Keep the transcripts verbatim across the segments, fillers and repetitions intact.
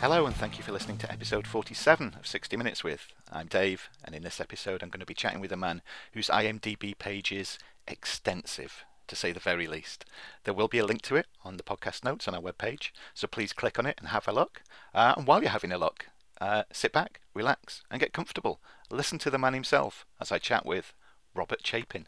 Hello and thank you for listening to episode forty-seven of sixty minutes with. I'm Dave, and in this episode I'm going to be chatting with a man whose IMDb page is extensive, to say the very least. There will be a link to it on the podcast notes on our webpage, so please click on it and have a look. Uh, and while you're having a look, uh, sit back, relax and get comfortable. Listen to the man himself as I chat with Robert Chapin.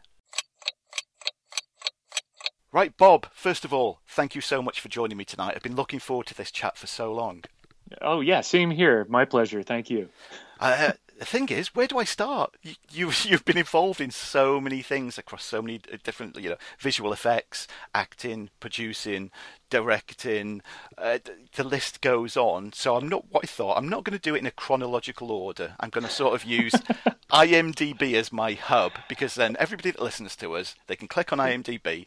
Right, Bob, first of all, thank you so much for joining me tonight. I've been looking forward to this chat for so long. Oh, yeah, same here. My pleasure. Thank you. Uh, the thing is, where do I start? You, you've, you've been involved in so many things across so many different, you know, visual effects, acting, producing, directing. Uh, the list goes on. So I'm not, what I thought, I'm not going to do it in a chronological order. I'm going to sort of use IMDb as my hub, because then everybody that listens to us, they can click on IMDb,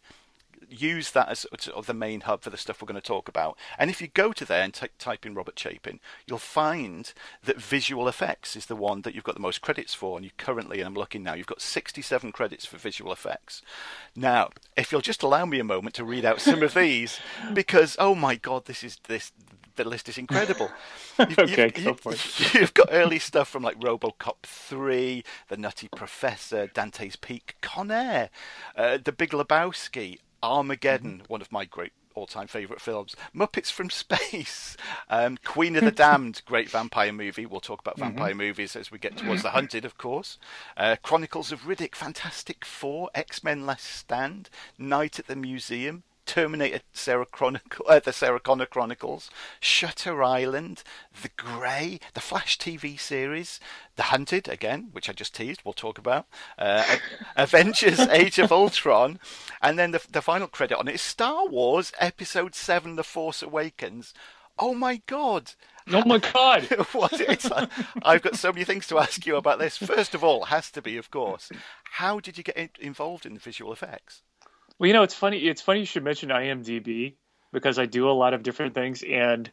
use that as sort of the main hub for the stuff we're going to talk about. And if you go to there and t- type in Robert Chapin, you'll find that visual effects is the one that you've got the most credits for. And you currently, and I'm looking now, you've got sixty-seven credits for visual effects. Now, if you'll just allow me a moment to read out some of these, because, oh my God, this is this. The list is incredible. You've, okay, you've, go for it. You've got early stuff from like RoboCop three, The Nutty Professor, Dante's Peak, Con Air, uh, The Big Lebowski, Armageddon, mm-hmm. one of my great all-time favourite films, Muppets from Space, um, Queen of the Damned, great vampire movie. We'll talk about vampire mm-hmm. movies as we get towards The Hunted, of course. Uh, Chronicles of Riddick, Fantastic Four, X-Men Last Stand, Night at the Museum, Terminator, Sarah Chronicle, uh, the Sarah Connor Chronicles, Shutter Island, The Grey, the Flash T V series, The Hunted, again, which I just teased, we'll talk about, uh, Avengers Age of Ultron, and then the, the final credit on it is Star Wars Episode seven, The Force Awakens. Oh my God! Oh my God! What, it's like, I've got so many things to ask you about this. First of all, has to be, of course, how did you get in, involved in the visual effects? Well, you know, it's funny. It's funny you should mention IMDb, because I do a lot of different things, and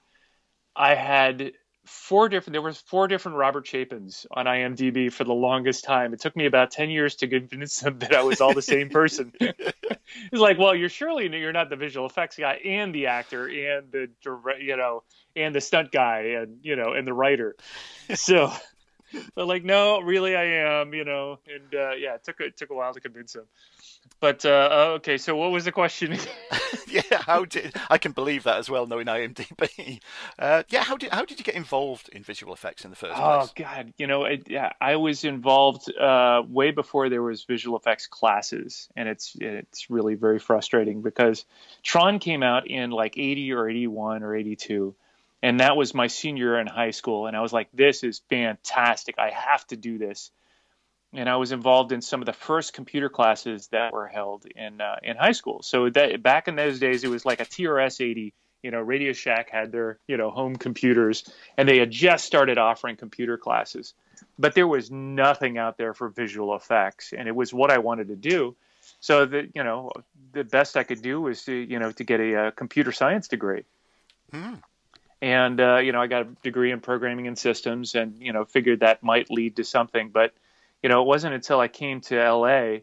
I had four different. There was four different Robert Chapins on IMDb for the longest time. It took me about ten years to convince them that I was all the same person. It's like, well, you're surely you're not the visual effects guy and the actor and the direct, you know, and the stunt guy and you know and the writer. So, but like, no, really, I am. You know, and uh, yeah, it took it took a while to convince them. But uh, okay, so what was the question? yeah, how did I can believe that as well, knowing IMDb. Uh, yeah, how did how did you get involved in visual effects in the first oh, place? Oh God, you know, it, yeah, I was involved uh, way before there was visual effects classes, and it's it's really very frustrating because Tron came out in like eighty or eighty-one or eighty-two, and that was my senior year in high school, and I was like, this is fantastic, I have to do this. And I was involved in some of the first computer classes that were held in uh, in high school. So that back in those days, it was like a T R S eighty. You know, Radio Shack had their you know home computers, and they had just started offering computer classes. But there was nothing out there for visual effects, and it was what I wanted to do. So the you know the best I could do was to you know to get a, a computer science degree. Hmm. And uh, you know I got a degree in programming and systems, and you know figured that might lead to something, but you know, it wasn't until I came to L A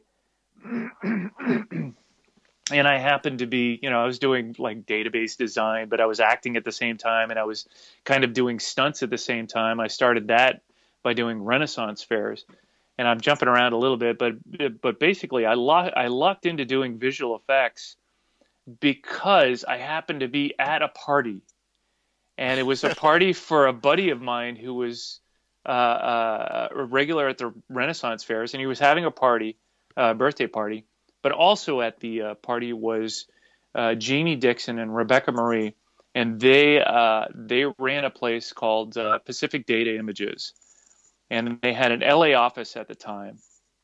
and I happened to be, you know, I was doing like database design, but I was acting at the same time, and I was kind of doing stunts at the same time. I started that by doing Renaissance fairs, and I'm jumping around a little bit, but but basically I, lo- I lucked into doing visual effects because I happened to be at a party, and it was a party for a buddy of mine who was Uh, uh, a regular at the Renaissance fairs, and he was having a party, a uh, birthday party, but also at the uh, party was uh, Jamie Dixon and Rebecca Marie, and they uh, they ran a place called uh, Pacific Data Images, and they had an L A office at the time.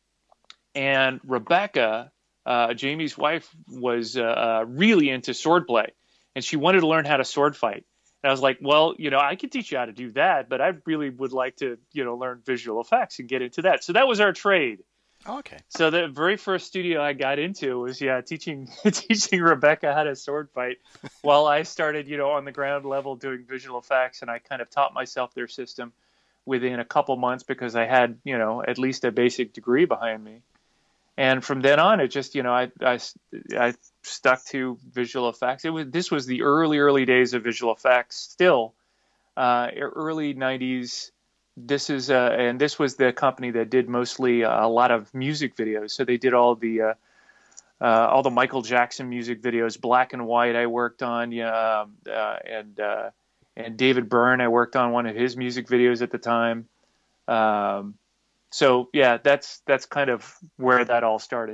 And Rebecca, uh, Jamie's wife, was uh, uh, really into swordplay, and she wanted to learn how to sword fight. And I was like, well, you know, I could teach you how to do that, but I really would like to, you know, learn visual effects and get into that. So that was our trade. Oh, okay. So the very first studio I got into was, yeah, teaching teaching Rebecca how to sword fight while I started, you know, on the ground level doing visual effects. And I kind of taught myself their system within a couple months because I had, you know, at least a basic degree behind me. And from then on, it just, you know, I, I, I stuck to visual effects. It was, this was the early, early days of visual effects still. uh, early nineties. This is uh, and this was the company that did mostly uh, a lot of music videos. So they did all the uh, uh, all the Michael Jackson music videos, black and white. I worked on, yeah, um, uh, and uh, and David Byrne. I worked on one of his music videos at the time. Um, so yeah, that's that's kind of where that all started.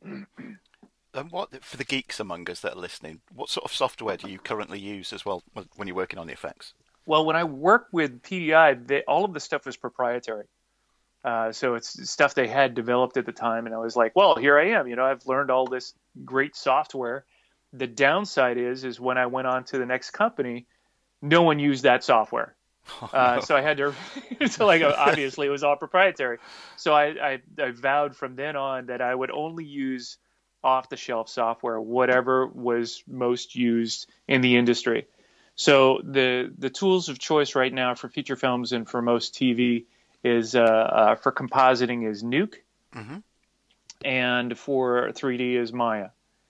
And what, for the geeks among us that are listening, what sort of software do you currently use as well when you're working on the effects? Well, when I worked with P D I, they, all of the stuff was proprietary. Uh, so it's stuff they had developed at the time. And I was like, well, here I am. You know, I've learned all this great software. The downside is, is when I went on to the next company, no one used that software. Oh, uh, no. So I had to, so like, obviously it was all proprietary. So I, I, I vowed from then on that I would only use off-the-shelf software, whatever was most used in the industry. So the the tools of choice right now for feature films and for most T V is uh, uh, for compositing is Nuke, mm-hmm. and for three D is Maya.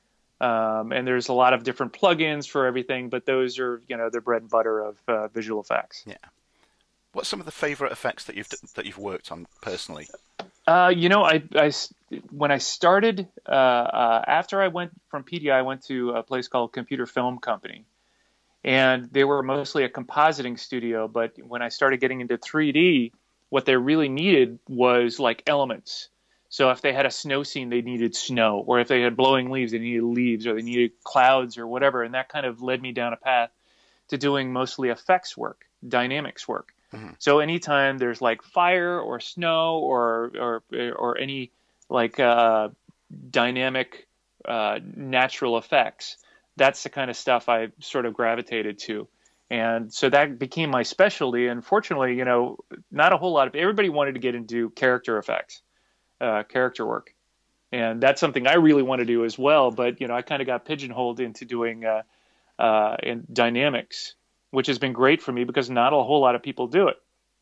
Um, and there's a lot of different plugins for everything, but those are, you know, the bread and butter of uh, visual effects. Yeah. What's some of the favorite effects that you've that you've worked on personally? Uh, you know, I, I when I started uh, uh, after I went from P D I, I went to a place called Computer Film Company. And they were mostly a compositing studio, but when I started getting into three D, what they really needed was like elements. So if they had a snow scene, they needed snow, or if they had blowing leaves, they needed leaves, or they needed clouds or whatever. And that kind of led me down a path to doing mostly effects work, dynamics work. Mm-hmm. So anytime there's like fire or snow or or or any like uh, dynamic uh, natural effects, that's the kind of stuff I sort of gravitated to. And so that became my specialty. And fortunately, you know, not a whole lot of, everybody wanted to get into character effects, uh, character work. And that's something I really want to do as well. But, you know, I kind of got pigeonholed into doing uh, uh, in dynamics, which has been great for me because not a whole lot of people do it.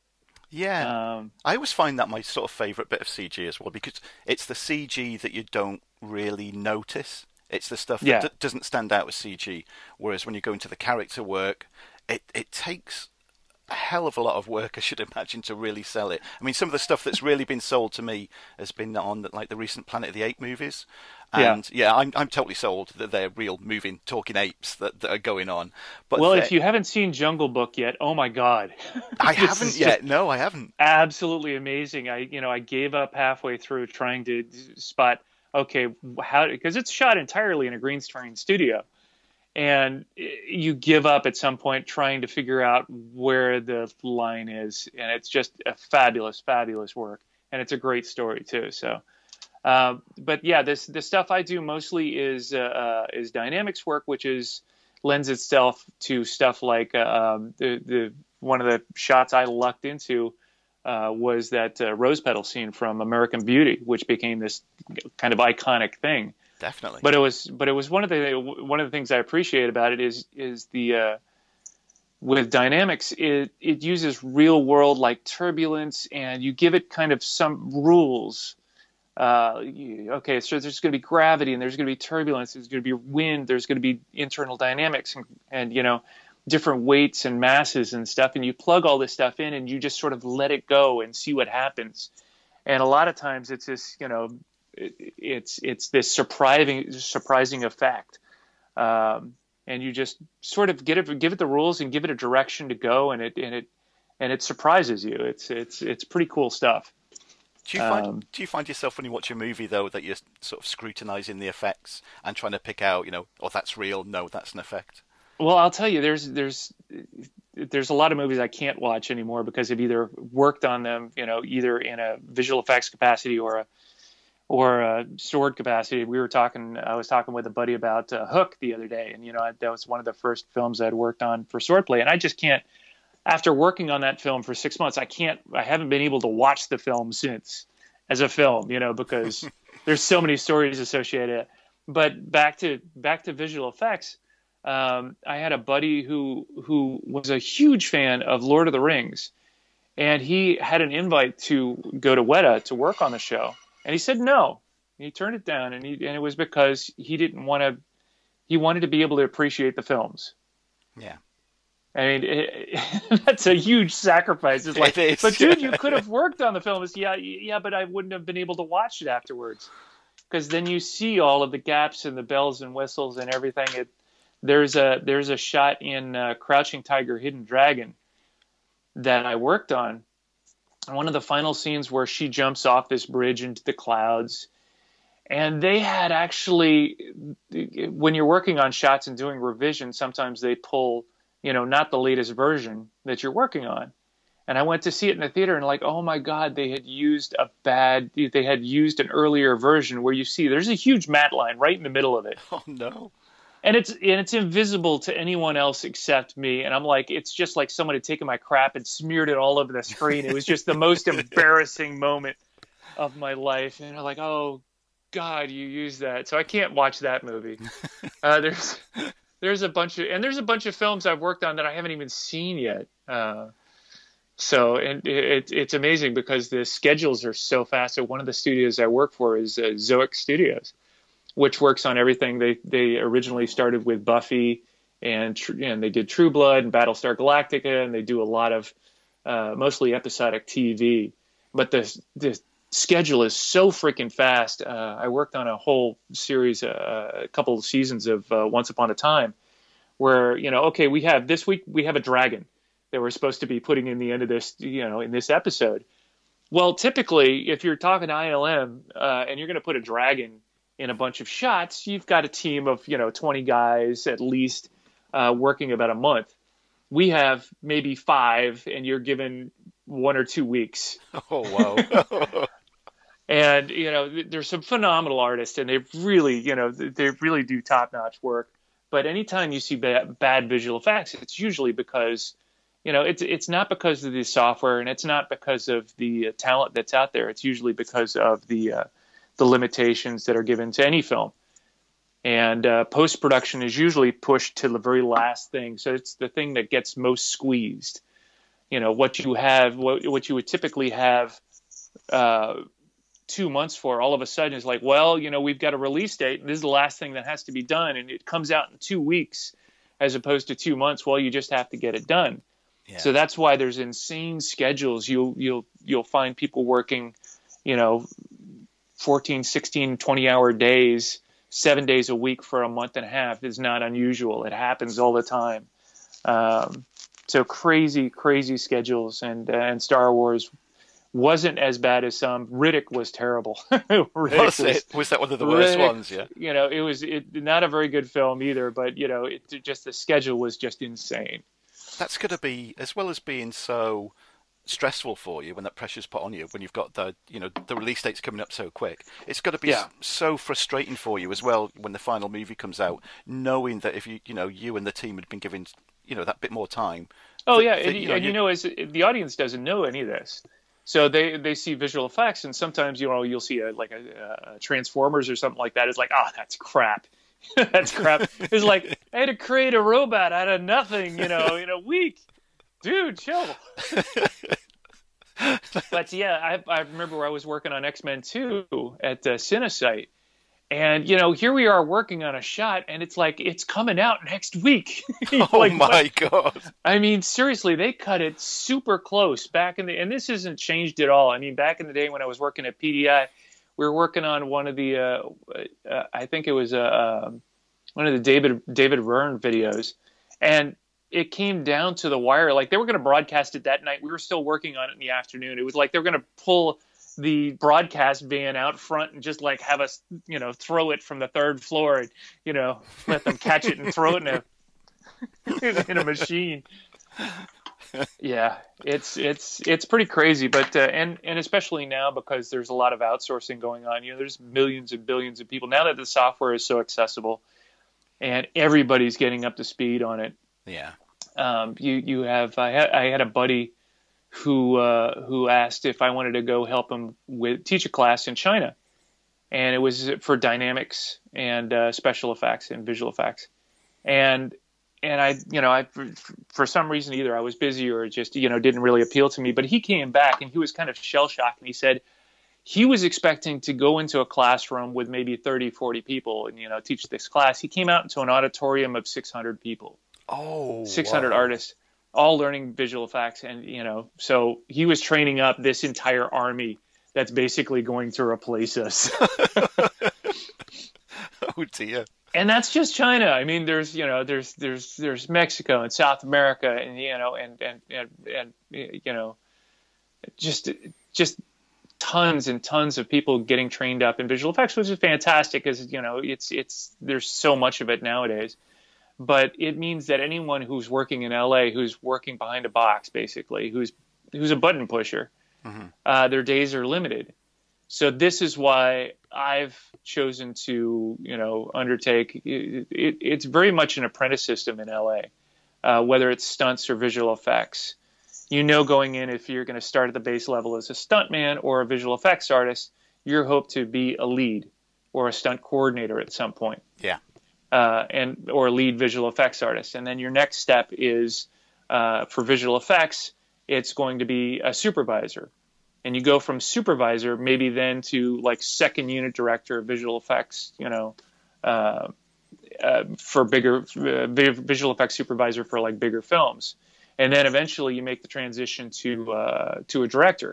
Yeah. Um, I always find that my sort of favourite bit of C G as well, because it's the C G that you don't really notice. It's the stuff that yeah. d- doesn't stand out as C G, whereas when you go into the character work, it, it takes a hell of a lot of work, I should imagine, to really sell it. I mean, some of the stuff that's really been sold to me has been on like the recent Planet of the Apes movies. And yeah, yeah I'm I'm totally sold that they're real moving, talking apes that, that are going on. But well, if you haven't seen Jungle Book yet, oh my God. I haven't yet. No, I haven't. Absolutely amazing. I, you know, I gave up halfway through trying to spot, okay, how, because it's shot entirely in a green screen studio, and you give up at some point trying to figure out where the line is, and it's just a fabulous, fabulous work, and it's a great story too. So, uh, but yeah, this the stuff I do mostly is uh, uh, is dynamics work, which is lends itself to stuff like uh, um, the the one of the shots I lucked into. Uh, was that uh, rose petal scene from American Beauty, which became this kind of iconic thing. Definitely. But it was, but it was one of the one of the things I appreciate about it is is the uh, with dynamics, it it uses real world like turbulence, and you give it kind of some rules. Uh, you, okay, so there's going to be gravity, and there's going to be turbulence, there's going to be wind, there's going to be internal dynamics, and, and you know. different weights and masses and stuff, and you plug all this stuff in and you just sort of let it go and see what happens. And a lot of times it's this, you know, it, it's it's this surprising surprising effect, um, and you just sort of get it, give it the rules and give it a direction to go, and it and it and it surprises you. It's it's it's pretty cool stuff. Do you find Um, do you find yourself when you watch a movie though that you're sort of scrutinizing the effects and trying to pick out, you know, oh that's real, no that's an effect? Well, I'll tell you, there's there's there's a lot of movies I can't watch anymore because I've either worked on them, you know, either in a visual effects capacity or a or a sword capacity. We were talking, I was talking with a buddy about uh, Hook the other day, and you know, that was one of the first films I'd worked on for swordplay, and I just can't. After working on that film for six months, I can't. I haven't been able to watch the film since as a film, you know, because there's so many stories associated. But back to back to visual effects. Um, I had a buddy who who was a huge fan of Lord of the Rings, and he had an invite to go to Weta to work on the show, and he said no. He turned it down, and he and it was because he didn't want to. He wanted to be able to appreciate the films. Yeah. I mean, it, that's a huge sacrifice. It's like, It is. but dude, you could have worked on the film. It's, yeah, yeah, but I wouldn't have been able to watch it afterwards, because then you see all of the gaps and the bells and whistles and everything. It, there's a there's a shot in uh, Crouching Tiger, Hidden Dragon that I worked on. One of the final scenes where she jumps off this bridge into the clouds. And they had actually, when you're working on shots and doing revision, sometimes they pull, you know, not the latest version that you're working on. And I went to see it in the theater and like, oh my God, they had used a bad, they had used an earlier version where you see there's a huge matte line right in the middle of it. Oh no. And it's, and it's invisible to anyone else except me. And I'm like, it's just like someone had taken my crap and smeared it all over the screen. It was just the most embarrassing moment of my life. And I'm like, oh God, you use that. So I can't watch that movie. Uh, there's there's a bunch of and there's a bunch of films I've worked on that I haven't even seen yet. Uh, so and it, it's amazing because the schedules are so fast. So one of the studios I work for is uh, Zoic Studios, which works on everything. They they originally started with Buffy and and they did True Blood and Battlestar Galactica, and they do a lot of uh, mostly episodic T V. But the the schedule is so freaking fast. Uh, I worked on a whole series, uh, a couple of seasons of uh, Once Upon a Time, where, you know, okay, we have this week, we have a dragon that we're supposed to be putting in the end of this, you know, in this episode. Well, typically, if you're talking I L M uh, and you're going to put a dragon in a bunch of shots, you've got a team of, you know, twenty guys at least uh, working about a month. We have maybe five, and you're given one or two weeks. Oh, wow. And, you know, there's some phenomenal artists, and they really, you know, they really do top-notch work. But anytime you see bad, bad visual effects, it's usually because, you know, it's it's not because of the software, and it's not because of the talent that's out there. It's usually because of the uh, the limitations that are given to any film. And uh, post-production is usually pushed to the very last thing. So it's the thing that gets most squeezed. You know, what you have, what, what you would typically have uh, two months for, all of a sudden is like, well, you know, we've got a release date, and this is the last thing that has to be done, and it comes out in two weeks as opposed to two months. Well, you just have to get it done. Yeah. So that's why there's insane schedules. You'll you'll you'll find people working, you know, fourteen, sixteen, twenty hour days, seven days a week for a month and a half is not unusual. It happens all the time. Um, so crazy, crazy schedules, and and Star Wars wasn't as bad as some. Riddick was terrible. Riddick was it? Was that one of the worst Riddick, ones? Yeah. You know, it was it, not a very good film either. But you know, it just the schedule was just insane. That's going to be, as well as being so stressful for you when that pressure's put on you, when you've got the, you know, the release date's coming up so quick. It's got to be yeah. so frustrating for you as well when the final movie comes out, knowing that if you, you know, you and the team had been given, you know, that bit more time. Oh that, yeah, that, and, you know, and you know, as the audience doesn't know any of this. So they, they see visual effects, and sometimes, you know, you'll see a, like a, a Transformers or something like that. It's like, oh, that's crap. That's crap. It's like, I had to create a robot out of nothing, you know, in a week. Dude, chill. But yeah, I, I remember where I was working on X-Men two at uh, Cinesite. And, you know, here we are working on a shot, and it's like, it's coming out next week. Oh, like, my what? God. I mean, seriously, they cut it super close back in the, and this hasn't changed at all. I mean, back in the day when I was working at P D I, we were working on one of the, uh, uh, I think it was uh, uh, one of the David David Byrne videos, and it came down to the wire. Like, they were going to broadcast it that night. We were still working on it in the afternoon. It was like they were going to pull the broadcast van out front and just like have us, you know, throw it from the third floor and, you know, let them catch it and throw it in a in a machine. Yeah, it's it's it's pretty crazy, but uh, and and especially now because there's a lot of outsourcing going on. You know, there's millions and billions of people now that the software is so accessible, and everybody's getting up to speed on it. Yeah. Um, you you have I had I had a buddy who uh, who asked if I wanted to go help him with teach a class in China, and it was for dynamics and uh, special effects and visual effects, and and I you know I for, for some reason either I was busy or it just you know didn't really appeal to me. But he came back and he was kind of shell shocked, and he said he was expecting to go into a classroom with maybe thirty, forty people and you know teach this class. He came out into an auditorium of six hundred people. Oh, six hundred wow. artists, all learning visual effects. And, you know, so he was training up this entire army that's basically going to replace us. Oh dear. And that's just China. I mean, there's, you know, there's, there's, there's Mexico and South America and, you know, and, and, and, and you know, just, just tons and tons of people getting trained up in visual effects, which is fantastic because, you know, it's, it's, there's so much of it nowadays. But it means that anyone who's working in L A, who's working behind a box, basically, who's, who's a button pusher, mm-hmm. uh, their days are limited. So this is why I've chosen to, you know, undertake. It, it, it's very much an apprentice system in L A, uh, whether it's stunts or visual effects. You know, going in, if you're going to start at the base level as a stuntman or a visual effects artist, you hope to be a lead or a stunt coordinator at some point. Yeah. Uh, and or a lead visual effects artist. And then your next step is uh, for visual effects, it's going to be a supervisor. And you go from supervisor maybe then to like second unit director of visual effects, you know, uh, uh, for bigger uh, visual effects supervisor for like bigger films. And then eventually you make the transition to uh, to a director.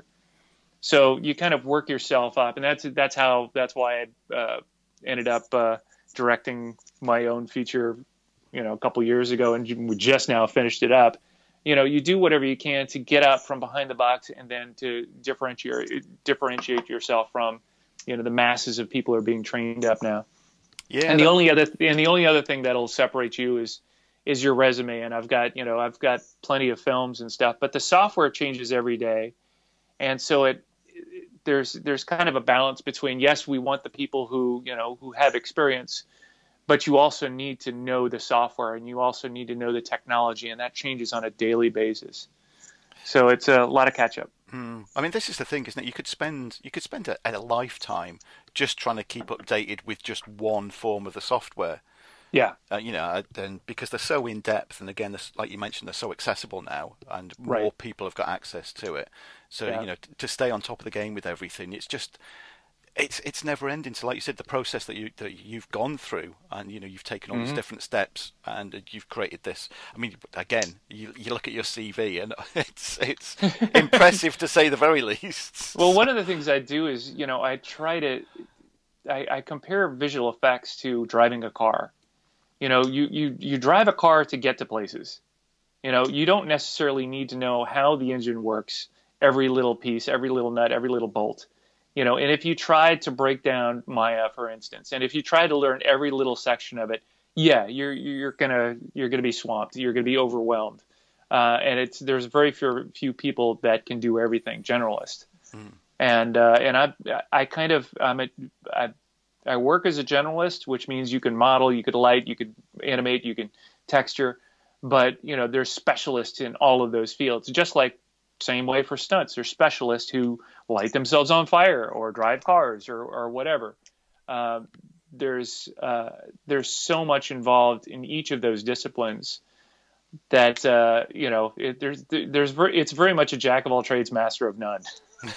So you kind of work yourself up. And that's that's how that's why I uh, ended up uh, directing my own feature, you know, a couple years ago, and we just now finished it up. You know, you do whatever you can to get out from behind the box and then to differentiate differentiate yourself from, you know, the masses of people who are being trained up now. Yeah. And the that... only other and the only other thing that'll separate you is is your resume. And I've got, you know, I've got plenty of films and stuff, but the software changes every day. And so it there's there's kind of a balance between, yes, we want the people who, you know, who have experience, but you also need to know the software and you also need to know the technology, and that changes on a daily basis. So it's a lot of catch up. Hmm. I mean, this is the thing, isn't it? You could spend you could spend a, a lifetime just trying to keep updated with just one form of the software. Yeah. Uh, you know, and because they're so in depth, and again, like you mentioned, they're so accessible now, and more right. people have got access to it. So yeah. you know, t- to stay on top of the game with everything, it's just. It's it's never ending. So, like you said, the process that you that you've gone through, and you know you've taken all mm-hmm. these different steps, and you've created this. I mean, again, you you look at your C V, and it's it's impressive to say the very least. Well, one of the things I do is, you know, I try to, I, I compare visual effects to driving a car. You know, you you you drive a car to get to places. You know, you don't necessarily need to know how the engine works, every little piece, every little nut, every little bolt. You know, and if you tried to break down Maya, for instance, and if you try to learn every little section of it, yeah, you're you're gonna you're gonna be swamped. You're gonna be overwhelmed, uh, and it's there's very few few people that can do everything. Generalist, mm. and uh, and I I kind of I'm a, I I work as a generalist, which means you can model, you could light, you could animate, you can texture, but you know there's specialists in all of those fields, just like. Same way for stunts. There's specialists who light themselves on fire or drive cars or, or whatever. Uh, there's uh, there's so much involved in each of those disciplines that uh, you know it, there's there's very, it's very much a jack of all trades, master of none.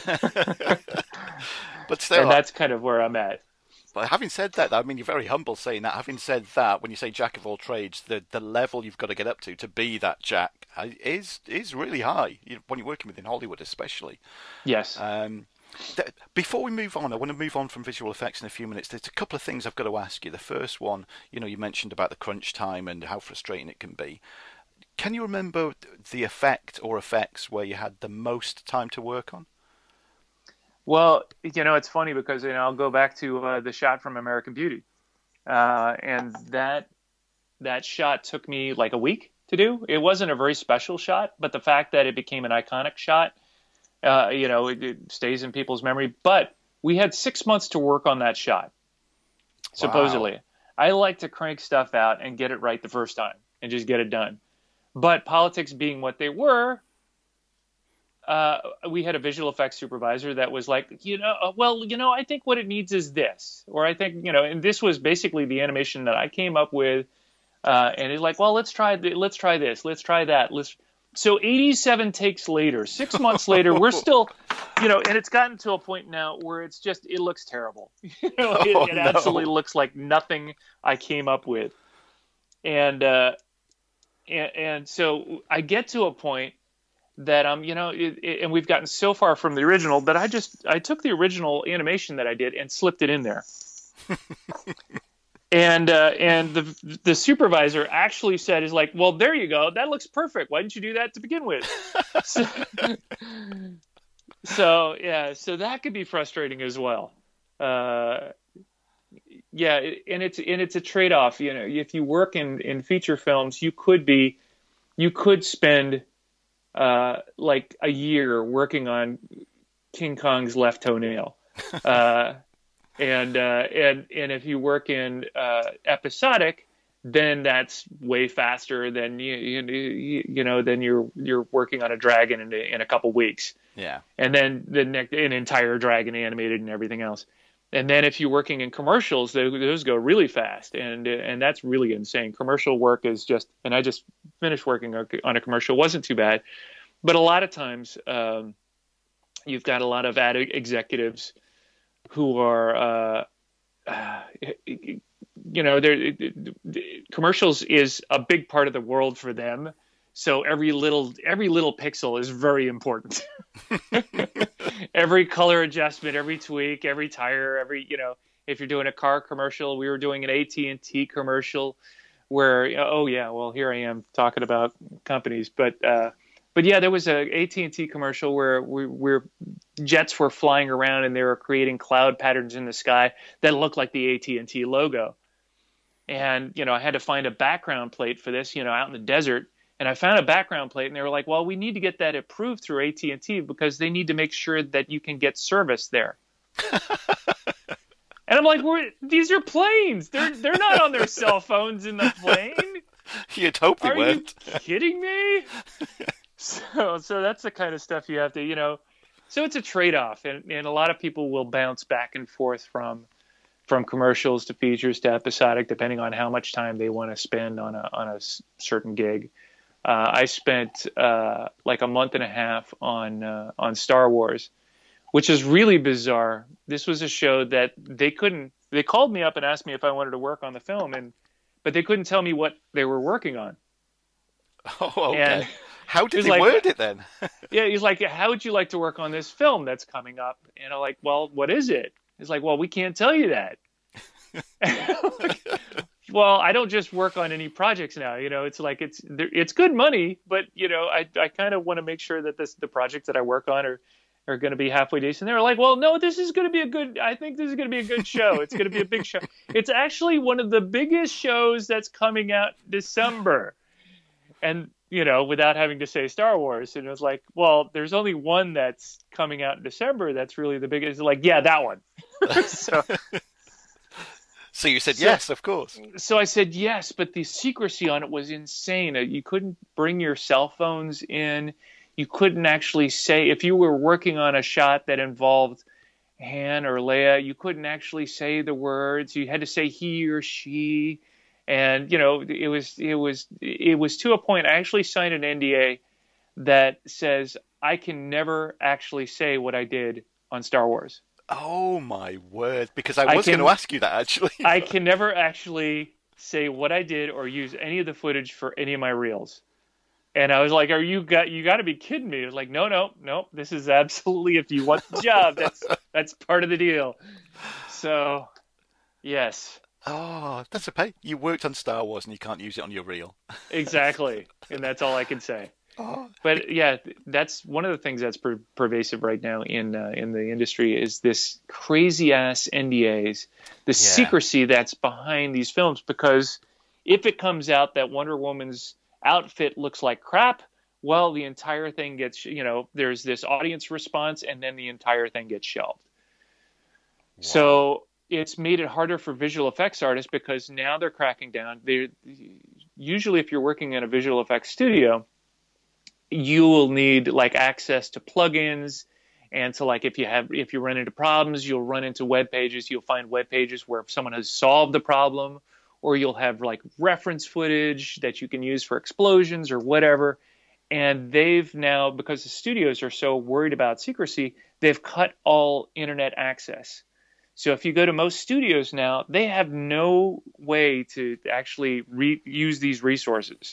But still, and that's kind of where I'm at. But having said that, I mean, you're very humble saying that. Having said that, when you say jack of all trades, the the level you've got to get up to to be that jack is is really high. When you're working within Hollywood, especially. Yes. Um, th- before we move on, I want to move on from visual effects in a few minutes. There's a couple of things I've got to ask you. The first one, you know, you mentioned about the crunch time and how frustrating it can be. Can you remember the effect or effects where you had the most time to work on? Well, you know, it's funny because, you know, I'll go back to uh, the shot from American Beauty. Uh, and that that shot took me like a week to do. It wasn't a very special shot, but the fact that it became an iconic shot, uh, you know, it, it stays in people's memory. But we had six months to work on that shot, supposedly. Wow. I like to crank stuff out and get it right the first time and just get it done. But politics being what they were, Uh, we had a visual effects supervisor that was like, you know, uh, well, you know, I think what it needs is this, or I think, you know, and this was basically the animation that I came up with. Uh, and it's like, well, let's try, th- let's try this, let's try that. Let's. So eighty-seven takes later, six months later, we're still, you know, and it's gotten to a point now where it's just, it looks terrible. You know, it, oh, it no. absolutely looks like nothing I came up with. And, uh, and, and so I get to a point that I'm, you know, it, it, and we've gotten so far from the original that I just I took the original animation that I did and slipped it in there. And uh, and the the supervisor actually said, is like, well, there you go. That looks perfect. Why didn't you do that to begin with? so, so, yeah, so that could be frustrating as well. Uh, yeah, and it's and it's a trade-off. You know, if you work in, in feature films, you could be, you could spend uh, like a year working on King Kong's left toenail. Uh, And uh, and and if you work in uh, episodic, then that's way faster than you you, you know than you're you're working on a dragon in a, in a couple weeks. Yeah. And then the next an entire dragon animated and everything else. And then if you're working in commercials, those, those go really fast, and and that's really insane. Commercial work is just, and I just finished working on a commercial, wasn't too bad, but a lot of times um, you've got a lot of ad executives who are, uh, uh, you know, they're, commercials is a big part of the world for them. So every little every little pixel is very important. Every color adjustment, every tweak, every tire, every, you know, if you're doing a car commercial, we were doing an A T and T commercial where, oh yeah, well, here I am talking about companies, but uh, but yeah, there was a A T and T commercial where we where jets were flying around and they were creating cloud patterns in the sky that looked like the A T and T logo. And, you know, I had to find a background plate for this, you know, out in the desert. And I found a background plate and they were like, well, we need to get that approved through A T and T because they need to make sure that you can get service there. And I'm like, we're, these are planes. They're they're not on their cell phones in the plane. You'd hope they are weren't. Are you kidding me? So so that's the kind of stuff you have to, you know, so it's a trade-off. And, and a lot of people will bounce back and forth from from commercials to features to episodic, depending on how much time they want to spend on a on a certain gig. Uh, I spent uh, like a month and a half on uh, on Star Wars, which is really bizarre. This was a show that they couldn't. They called me up and asked me if I wanted to work on the film, and but they couldn't tell me what they were working on. Oh, okay. And how did they like, word it then? Yeah, he's like, how would you like to work on this film that's coming up? And I'm like, well, what is it? He's like, well, we can't tell you that. Like, well, I don't just work on any projects now. You know, it's like it's it's good money, but you know, I I kind of want to make sure that this the projects that I work on are are going to be halfway decent. They were like, well, no, this is going to be a good. I think this is going to be a good show. It's going to be a big show. It's actually one of the biggest shows that's coming out December, and you know, without having to say Star Wars, and it was like, well, there's only one that's coming out in December. That's really the biggest. Like, yeah, that one. so. So you said so, yes, of course. So I said yes, but the secrecy on it was insane. You couldn't bring your cell phones in. You couldn't actually say, if you were working on a shot that involved Han or Leia, you couldn't actually say the words. You had to say he or she. And, you know, it was it was it was to a point. I actually signed an N D A that says I can never actually say what I did on Star Wars. Oh my word! Because I was I can, going to ask you that actually. I can never actually say what I did or use any of the footage for any of my reels. And I was like, "Are you got? You got to be kidding me!" It was like, "No, no, no. This is absolutely if you want the job, that's that's part of the deal." So, yes. Oh, that's a pay. You worked on Star Wars and you can't use it on your reel. Exactly, and that's all I can say. Oh. But yeah, that's one of the things that's per- pervasive right now in uh, in the industry is this crazy ass N D As, the yeah. secrecy that's behind these films. Because if it comes out that Wonder Woman's outfit looks like crap, well, the entire thing gets, you know, there's this audience response, and then the entire thing gets shelved. Wow. So it's made it harder for visual effects artists because now they're cracking down. They're usually, if you're working in a visual effects studio, you will need like access to plugins, and so like if you have if you run into problems, you'll run into web pages. You'll find web pages where someone has solved the problem, or you'll have like reference footage that you can use for explosions or whatever. And they've now, because the studios are so worried about secrecy, they've cut all internet access. So if you go to most studios now, they have no way to actually re- use these resources.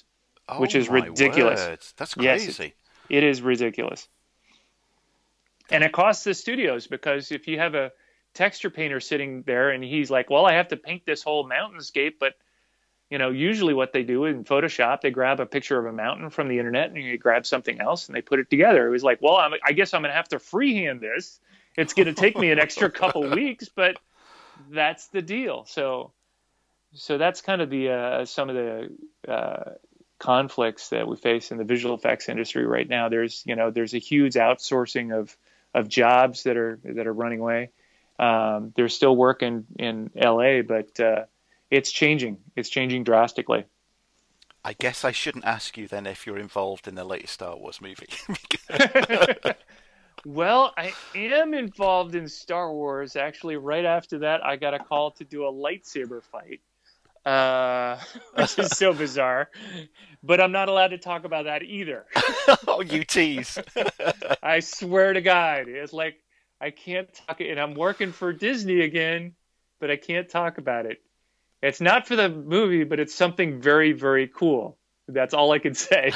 Oh, which is my ridiculous. word. That's Yes, crazy. it is ridiculous. And it costs the studios, because if you have a texture painter sitting there and he's like, well, I have to paint this whole mountainscape, but you know, usually what they do in Photoshop, they grab a picture of a mountain from the internet and you grab something else and they put it together. It was like, well, I'm, I guess I'm going to have to freehand this. It's going to take me an extra couple weeks, but that's the deal. So, so that's kind of the uh, some of the uh, conflicts that we face in the visual effects industry right now. There's, you know, there's a huge outsourcing of of jobs that are that are running away. Um, there's still work in in L A, but uh, it's changing. It's changing drastically. I guess I shouldn't ask you then if you're involved in the latest Star Wars movie. Well, I am involved in Star Wars. Actually, right after that, I got a call to do a lightsaber fight, uh, which is so bizarre. But I'm not allowed to talk about that either. Oh, you tease. I swear to God. It's like I can't talk, and I'm working for Disney again, but I can't talk about it. It's not for the movie, but it's something very, very cool. That's all I can say.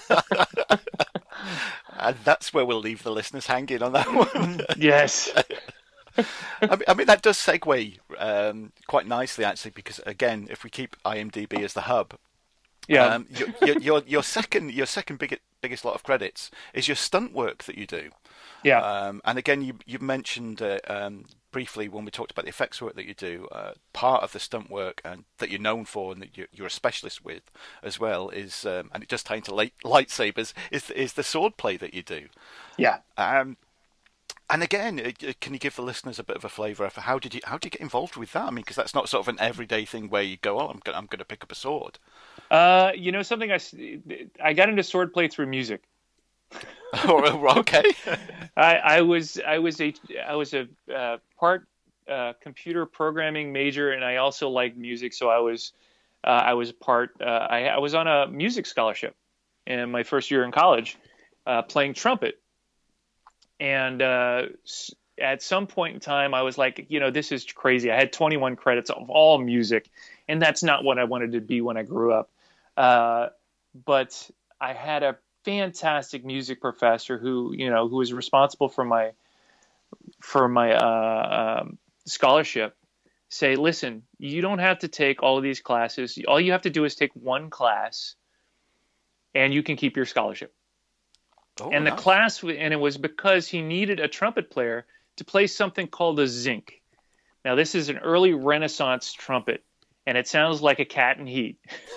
And that's where we'll leave the listeners hanging on that one. Yes. I, mean, I mean, that does segue um, quite nicely, actually, because, again, if we keep IMDb as the hub, yeah, um, your, your, your, your second your second biggest, biggest lot of credits is your stunt work that you do. Yeah. Um, and, again, you, you mentioned uh, um, briefly when we talked about the effects work that you do, uh, part of the stunt work and that you're known for and that you're, you're a specialist with as well is, um, and it does tie into light, lightsabers, is is the sword play that you do. Yeah. Um, and again, can you give the listeners a bit of a flavour of how did you how did you get involved with that? I mean, because that's not sort of an everyday thing where you go, oh, I'm going I'm going to pick up a sword. Uh, you know something, I I got into sword play through music. Okay. I, I was I was a I was a uh, part uh, computer programming major, and I also liked music. So I was uh, I was part uh, I, I was on a music scholarship in my first year in college, uh, playing trumpet. And uh, at some point in time, I was like, you know, this is crazy. I had twenty-one credits of all music, and that's not what I wanted to be when I grew up. Uh, but I had a fantastic music professor who, you know, who was responsible for my for my uh, um, scholarship. Say, listen, you don't have to take all of these classes. All you have to do is take one class, and you can keep your scholarship. Oh, and the nice. class, and it was because he needed a trumpet player to play something called a zinc. Now, this is an early Renaissance trumpet, and it sounds like a cat in heat.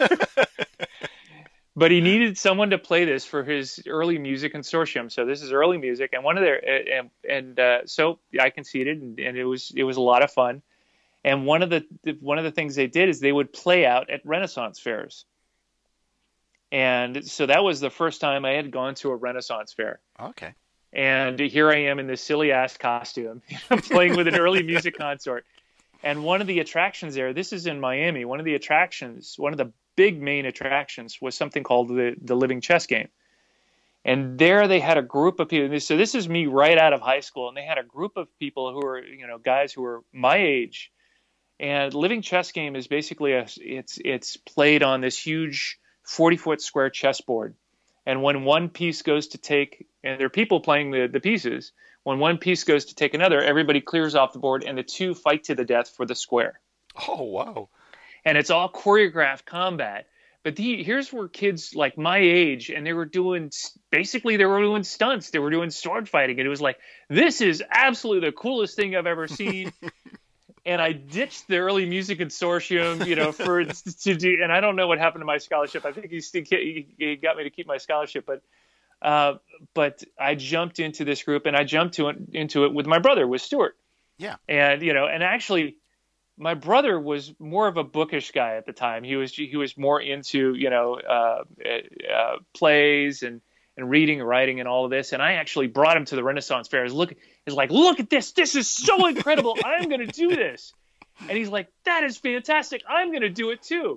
But he needed someone to play this for his early music consortium. So this is early music, and one of their and and uh, so I conceded, and, and it was it was a lot of fun. And one of the one of the things they did is they would play out at Renaissance fairs. And so that was the first time I had gone to a Renaissance fair. Okay. And here I am in this silly ass costume, playing with an early music consort. And one of the attractions there, this is in Miami, one of the attractions, one of the big main attractions was something called the, the Living Chess Game. And there they had a group of people. So this is me right out of high school. And they had a group of people who were, you know, guys who were my age. And Living Chess Game is basically, a, it's it's played on this huge forty-foot square chessboard. And when one piece goes to take, and there are people playing the, the pieces, when one piece goes to take another, everybody clears off the board, and the two fight to the death for the square. Oh, wow. And it's all choreographed combat. But the, here's where kids like my age, and they were doing, basically they were doing stunts. They were doing sword fighting. And it was like, this is absolutely the coolest thing I've ever seen. And I ditched the early music consortium, you know, for to do. And I don't know what happened to my scholarship. I think he, still, he, he got me to keep my scholarship, but uh, but I jumped into this group, and I jumped to it, into it with my brother, with Stuart. Yeah. And you know, and actually, my brother was more of a bookish guy at the time. He was he was more into you know uh, uh, plays and. and reading and writing and all of this. And I actually brought him to the Renaissance Fair. He's look, he's like, look at this. This is so incredible. I'm going to do this. And he's like, that is fantastic. I'm going to do it too.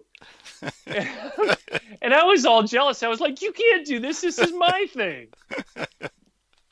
And I was all jealous. I was like, you can't do this. This is my thing.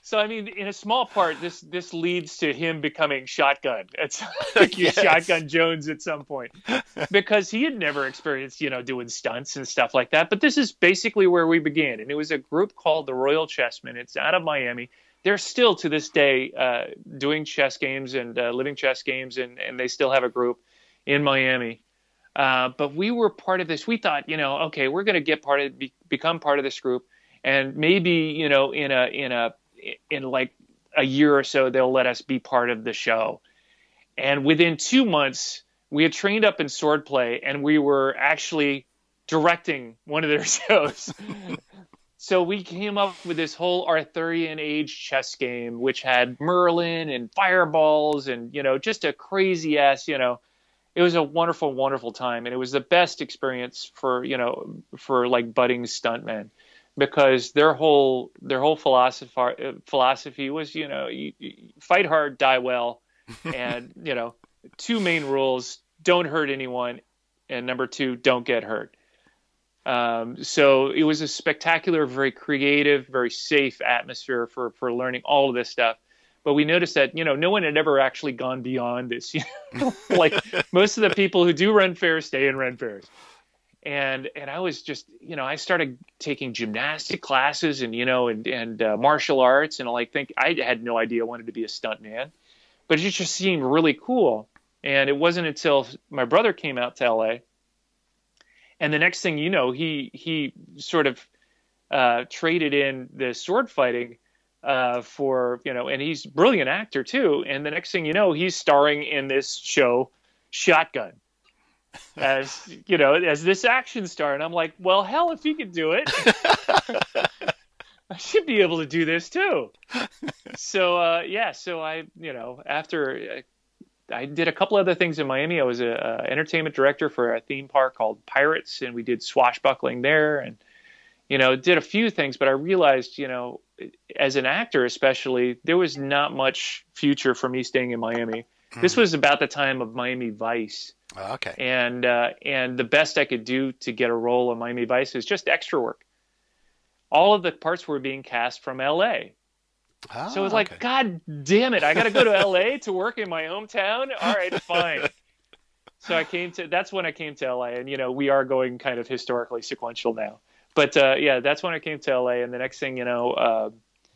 So I mean, in a small part, this this leads to him becoming Shotgun. It's like Yes. Shotgun Jones at some point, because he had never experienced, you know, doing stunts and stuff like that. But this is basically where we began, and it was a group called the Royal Chessmen. It's out of Miami. They're still to this day uh, doing chess games and uh, living chess games, and and they still have a group in Miami. Uh, but we were part of this. We thought, you know, okay, we're going to get part of, be, become part of this group, and maybe, you know, in a in a in like a year or so, they'll let us be part of the show. And within two months, we had trained up in swordplay, and we were actually directing one of their shows. So we came up with this whole Arthurian age chess game, which had Merlin and fireballs and, you know, just a crazy ass, you know, it was a wonderful, wonderful time. And it was the best experience for, you know, for like budding stuntmen. Because their whole their whole philosophy philosophy was, you know, you, you fight hard, die well, and, you know, two main rules: don't hurt anyone, and number two, don't get hurt. Um, so it was a spectacular, very creative, very safe atmosphere for for learning all of this stuff. But we noticed that, you know, no one had ever actually gone beyond this. You know? Like most of the people who do run fairs stay in run fairs. And and I was just, you know, I started taking gymnastic classes and, you know, and, and uh, martial arts. And I like think I had no idea I wanted to be a stuntman, but it just seemed really cool. And it wasn't until my brother came out to L A. And the next thing you know, he he sort of uh, traded in the sword fighting uh, for, you know, and he's a brilliant actor, too. And the next thing you know, he's starring in this show, Shotgun. As you know, as this action star, and I'm like, well, hell, if he could do it, I should be able to do this too. So uh, yeah, so I, you know, after I, I did a couple other things in Miami. I was a, a entertainment director for a theme park called Pirates, and we did swashbuckling there, and you know, did a few things. But I realized, you know, as an actor, especially, there was not much future for me staying in Miami. Mm-hmm. This was about the time of Miami Vice. Oh, okay. And uh, and the best I could do to get a role in Miami Vice is just extra work. All of the parts were being cast from L A. Oh, so it was like, okay. God damn it, I got to go to L A to work in my hometown? All right, fine. So I came to, that's when I came to L A. And, you know, we are going kind of historically sequential now. But, uh, yeah, that's when I came to L A. And the next thing, you know, uh,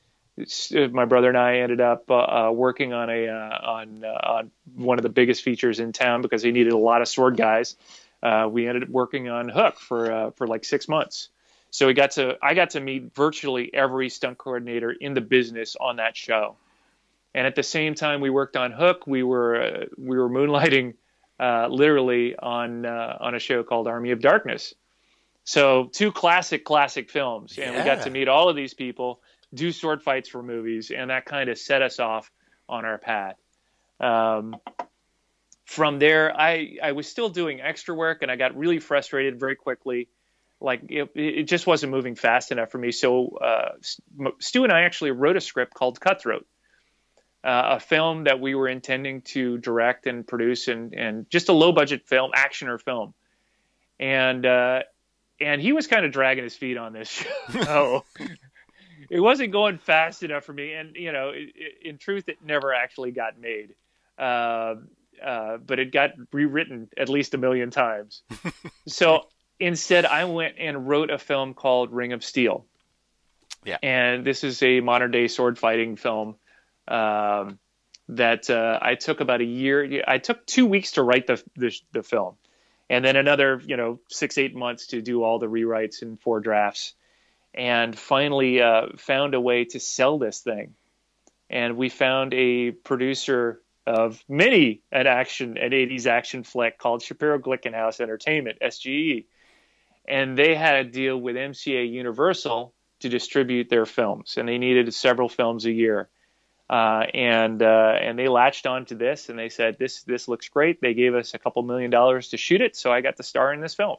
my brother and I ended up uh, uh, working on a uh, on uh, on one of the biggest features in town because he needed a lot of sword guys. Uh, we ended up working on Hook for uh, for like six months. So we got to I got to meet virtually every stunt coordinator in the business on that show. And at the same time we worked on Hook, we were uh, we were moonlighting uh, literally on uh, on a show called Army of Darkness. So two classic classic films, and yeah. we got to meet all of these people, do sword fights for movies, and that kind of set us off on our path. Um, from there, I, I was still doing extra work, and I got really frustrated very quickly. Like, it, it just wasn't moving fast enough for me. So uh, Stu and I actually wrote a script called Cutthroat, uh, a film that we were intending to direct and produce, and, and just a low-budget film, action or film. And, uh, and he was kind of dragging his feet on this show. It wasn't going fast enough for me, and you know, it, it, in truth, it never actually got made. Uh, uh, but it got rewritten at least a million times. So instead, I went and wrote a film called Ring of Steel. Yeah, and this is a modern day sword fighting film um, that uh, I took about a year. I took two weeks to write the, the the film, and then another, you know, six eight months to do all the rewrites and four drafts. And finally uh, found a way to sell this thing. And we found a producer of many an action, an eighties action flick called Shapiro Glickenhaus Entertainment, S G E. And they had a deal with M C A Universal to distribute their films. And they needed several films a year. Uh, and uh, and they latched onto this, and they said, this, this looks great. They gave us a couple million dollars to shoot it, so I got to star in this film.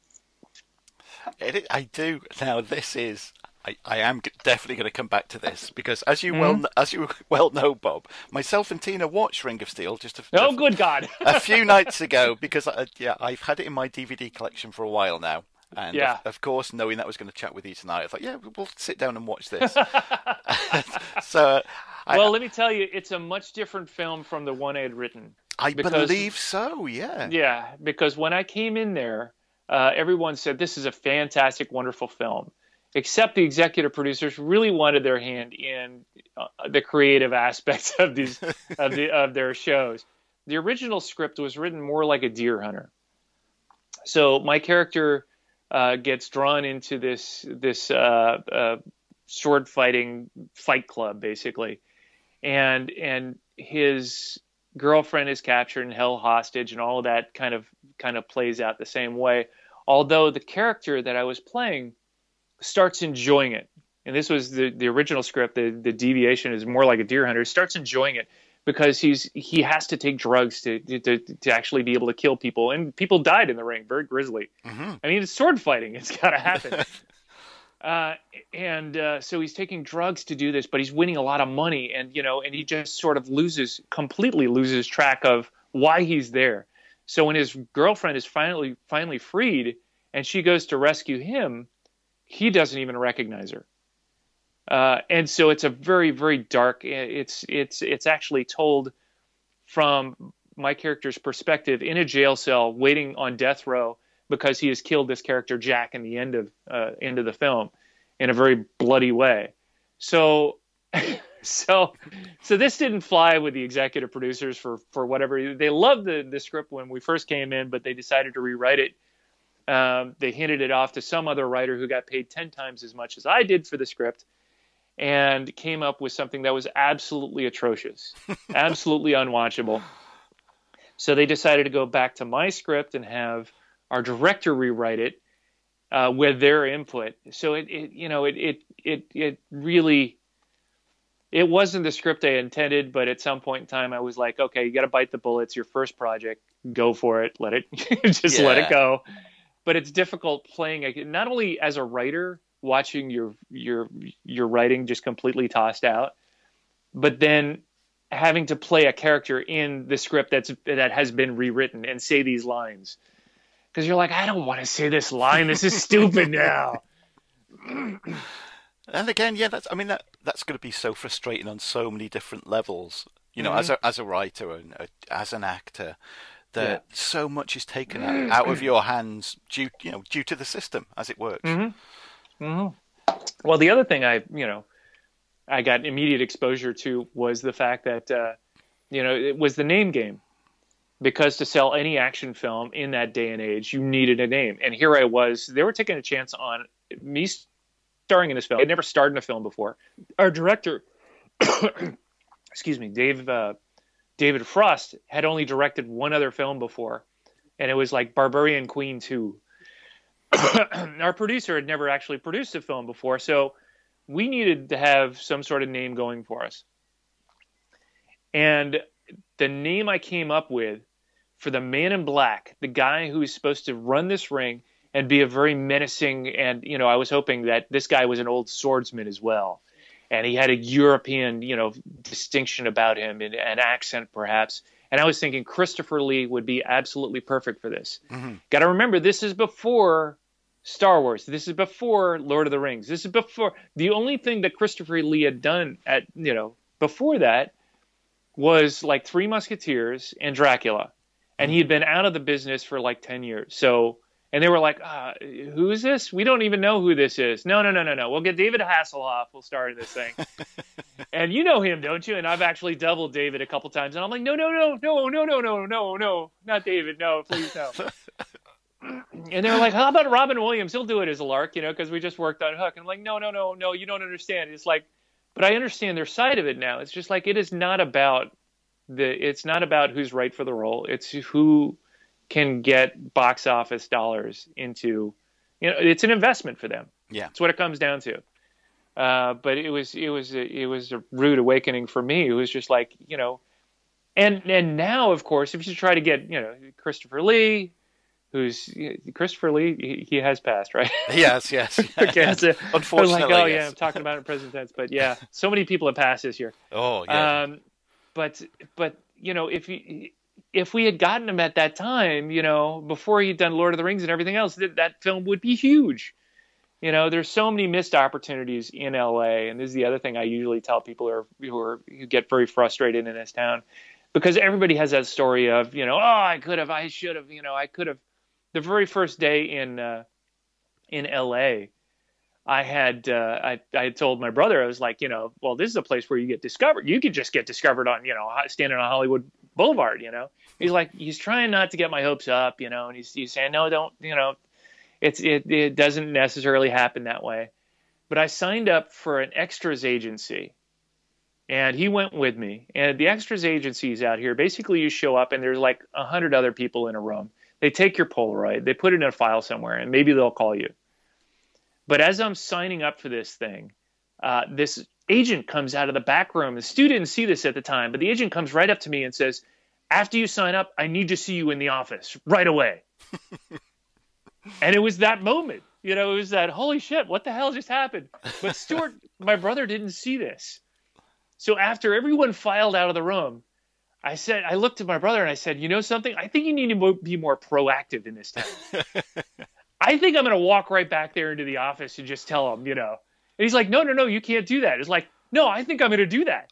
It, I do now. This is I, I am definitely going to come back to this because, as you mm-hmm. well as you well know, Bob, myself and Tina watched Ring of Steel just a, oh, a, good God, a few nights ago because I, yeah, I've had it in my D V D collection for a while now, And Yeah. of, of course, knowing that I was going to chat with you tonight, I thought, yeah, we'll sit down and watch this. so, I, Well, let me tell you, it's a much different film from the one I had written. I because, believe so. Yeah. Yeah, because when I came in there, uh, everyone said this is a fantastic, wonderful film. Except the executive producers really wanted their hand in uh, the creative aspects of these of the of their shows. The original script was written more like a deer hunter. So my character uh, gets drawn into this this uh, uh, sword fighting fight club, basically, and and his girlfriend is captured and held hostage, and all of that kind of kind of plays out the same way. Although the character that I was playing starts enjoying it. And this was the, the original script. The, the deviation is more like a deer hunter. He starts enjoying it because he's he has to take drugs to to, to actually be able to kill people. And people died in the ring, very grisly. Mm-hmm. I mean, it's sword fighting. It's got to happen. uh, and uh, so he's taking drugs to do this, but he's winning a lot of money. And, you know, and he just sort of loses, completely loses track of why he's there. So when his girlfriend is finally finally freed and she goes to rescue him, he doesn't even recognize her. Uh, and so it's a very, very dark, it's, it's, it's actually told from my character's perspective in a jail cell waiting on death row because he has killed this character Jack in the end of, uh, end of the film in a very bloody way. So, so, so this didn't fly with the executive producers for, for whatever. They loved the, the script when we first came in, but they decided to rewrite it. Um, they handed it off to some other writer who got paid ten times as much as I did for the script and came up with something that was absolutely atrocious, absolutely unwatchable. So they decided to go back to my script and have our director rewrite it uh, with their input. So it, it you know, it, it, it, it really, it wasn't the script I intended, but at some point in time I was like, okay, you got to bite the bullet. It's your first project. Go for it. Let it, just yeah. let it go. But it's difficult playing, not only as a writer, watching your your your writing just completely tossed out, but then having to play a character in the script that's that has been rewritten and say these lines. Because you're like, I don't want to say this line. This is stupid now. And again, yeah, that's I mean that that's going to be so frustrating on so many different levels. You know, mm-hmm. as a as a writer and a, as an actor. That yeah. so much is taken out, out of your hands due, you know, due to the system as it works. Mm-hmm. Mm-hmm. Well, the other thing I, you know, I got immediate exposure to was the fact that, uh, you know, it was the name game, because to sell any action film in that day and age, you needed a name. And here I was, they were taking a chance on me starring in this film. I'd never starred in a film before. Our director, excuse me, Dave. Uh, David Frost had only directed one other film before, and it was like Barbarian Queen two. Our producer had never actually produced a film before, so we needed to have some sort of name going for us. And the name I came up with for the Man in Black, the guy who is supposed to run this ring and be a very menacing, and, you know, I was hoping that this guy was an old swordsman as well. And he had a European, you know, distinction about him and an accent, perhaps. And I was thinking Christopher Lee would be absolutely perfect for this. Mm-hmm. Got to remember, this is before Star Wars. This is before Lord of the Rings. This is before the only thing that Christopher Lee had done at, you know, before that was like Three Musketeers and Dracula. And he had been out of the business for like ten years. So, and they were like, uh, who is this? We don't even know who this is. No, no, no, no, no. We'll get David Hasselhoff. We'll star in this thing. And you know him, don't you? And I've actually doubled David a couple times. And I'm like, no, no, no, no, no, no, no, no, no, not David. No, please, no. And they were like, how about Robin Williams? He'll do it as a lark, you know, because we just worked on Hook. And I'm like, no, no, no, no, you don't understand. It's like, but I understand their side of it now. It's just like, it is not about the, it's not about who's right for the role. It's who can get box office dollars into, you know, it's an investment for them. Yeah. That's what it comes down to. Uh, but it was, it was, a, it was a rude awakening for me. It was just like, you know, and, and now, of course, if you try to get, you know, Christopher Lee, who's Christopher Lee, he, he has passed, right? Yes, yes. Okay, so, unfortunately, like, oh yes. yeah, I'm talking about it in present tense, but yeah, so many people have passed this year. Oh yeah. Um, but, but, you know, if you, if we had gotten him at that time, you know, before he'd done Lord of the Rings and everything else, that, that film would be huge. You know, there's so many missed opportunities in L A, and this is the other thing I usually tell people who are, who, are, who get very frustrated in this town, because everybody has that story of, you know, oh, I could have, I should have, you know, I could have. The very first day in uh, in L A, I had uh, I I had told my brother, I was like, you know, well, this is a place where you get discovered. You could just get discovered on, you know, standing on Hollywood Boulevard, you know. He's like, he's trying not to get my hopes up, you know, and he's he's saying, no, don't, you know. It's it it doesn't necessarily happen that way. But I signed up for an extras agency, and he went with me. And the extras agencies out here, basically you show up and there's like a hundred other people in a room. They take your Polaroid, they put it in a file somewhere, and maybe they'll call you. But as I'm signing up for this thing, uh, this agent comes out of the back room. The Stu didn't see this at the time, but the agent comes right up to me and says, after you sign up, I need to see you in the office right away. And it was that moment, you know, it was that, holy shit, what the hell just happened? But Stuart, my brother, didn't see this. So after everyone filed out of the room, I said, I looked at my brother and I said, you know something? I think you need to be more proactive in this town. I think I'm going to walk right back there into the office and just tell him, you know. And he's like, no, no, no, you can't do that. It's like, no, I think I'm going to do that.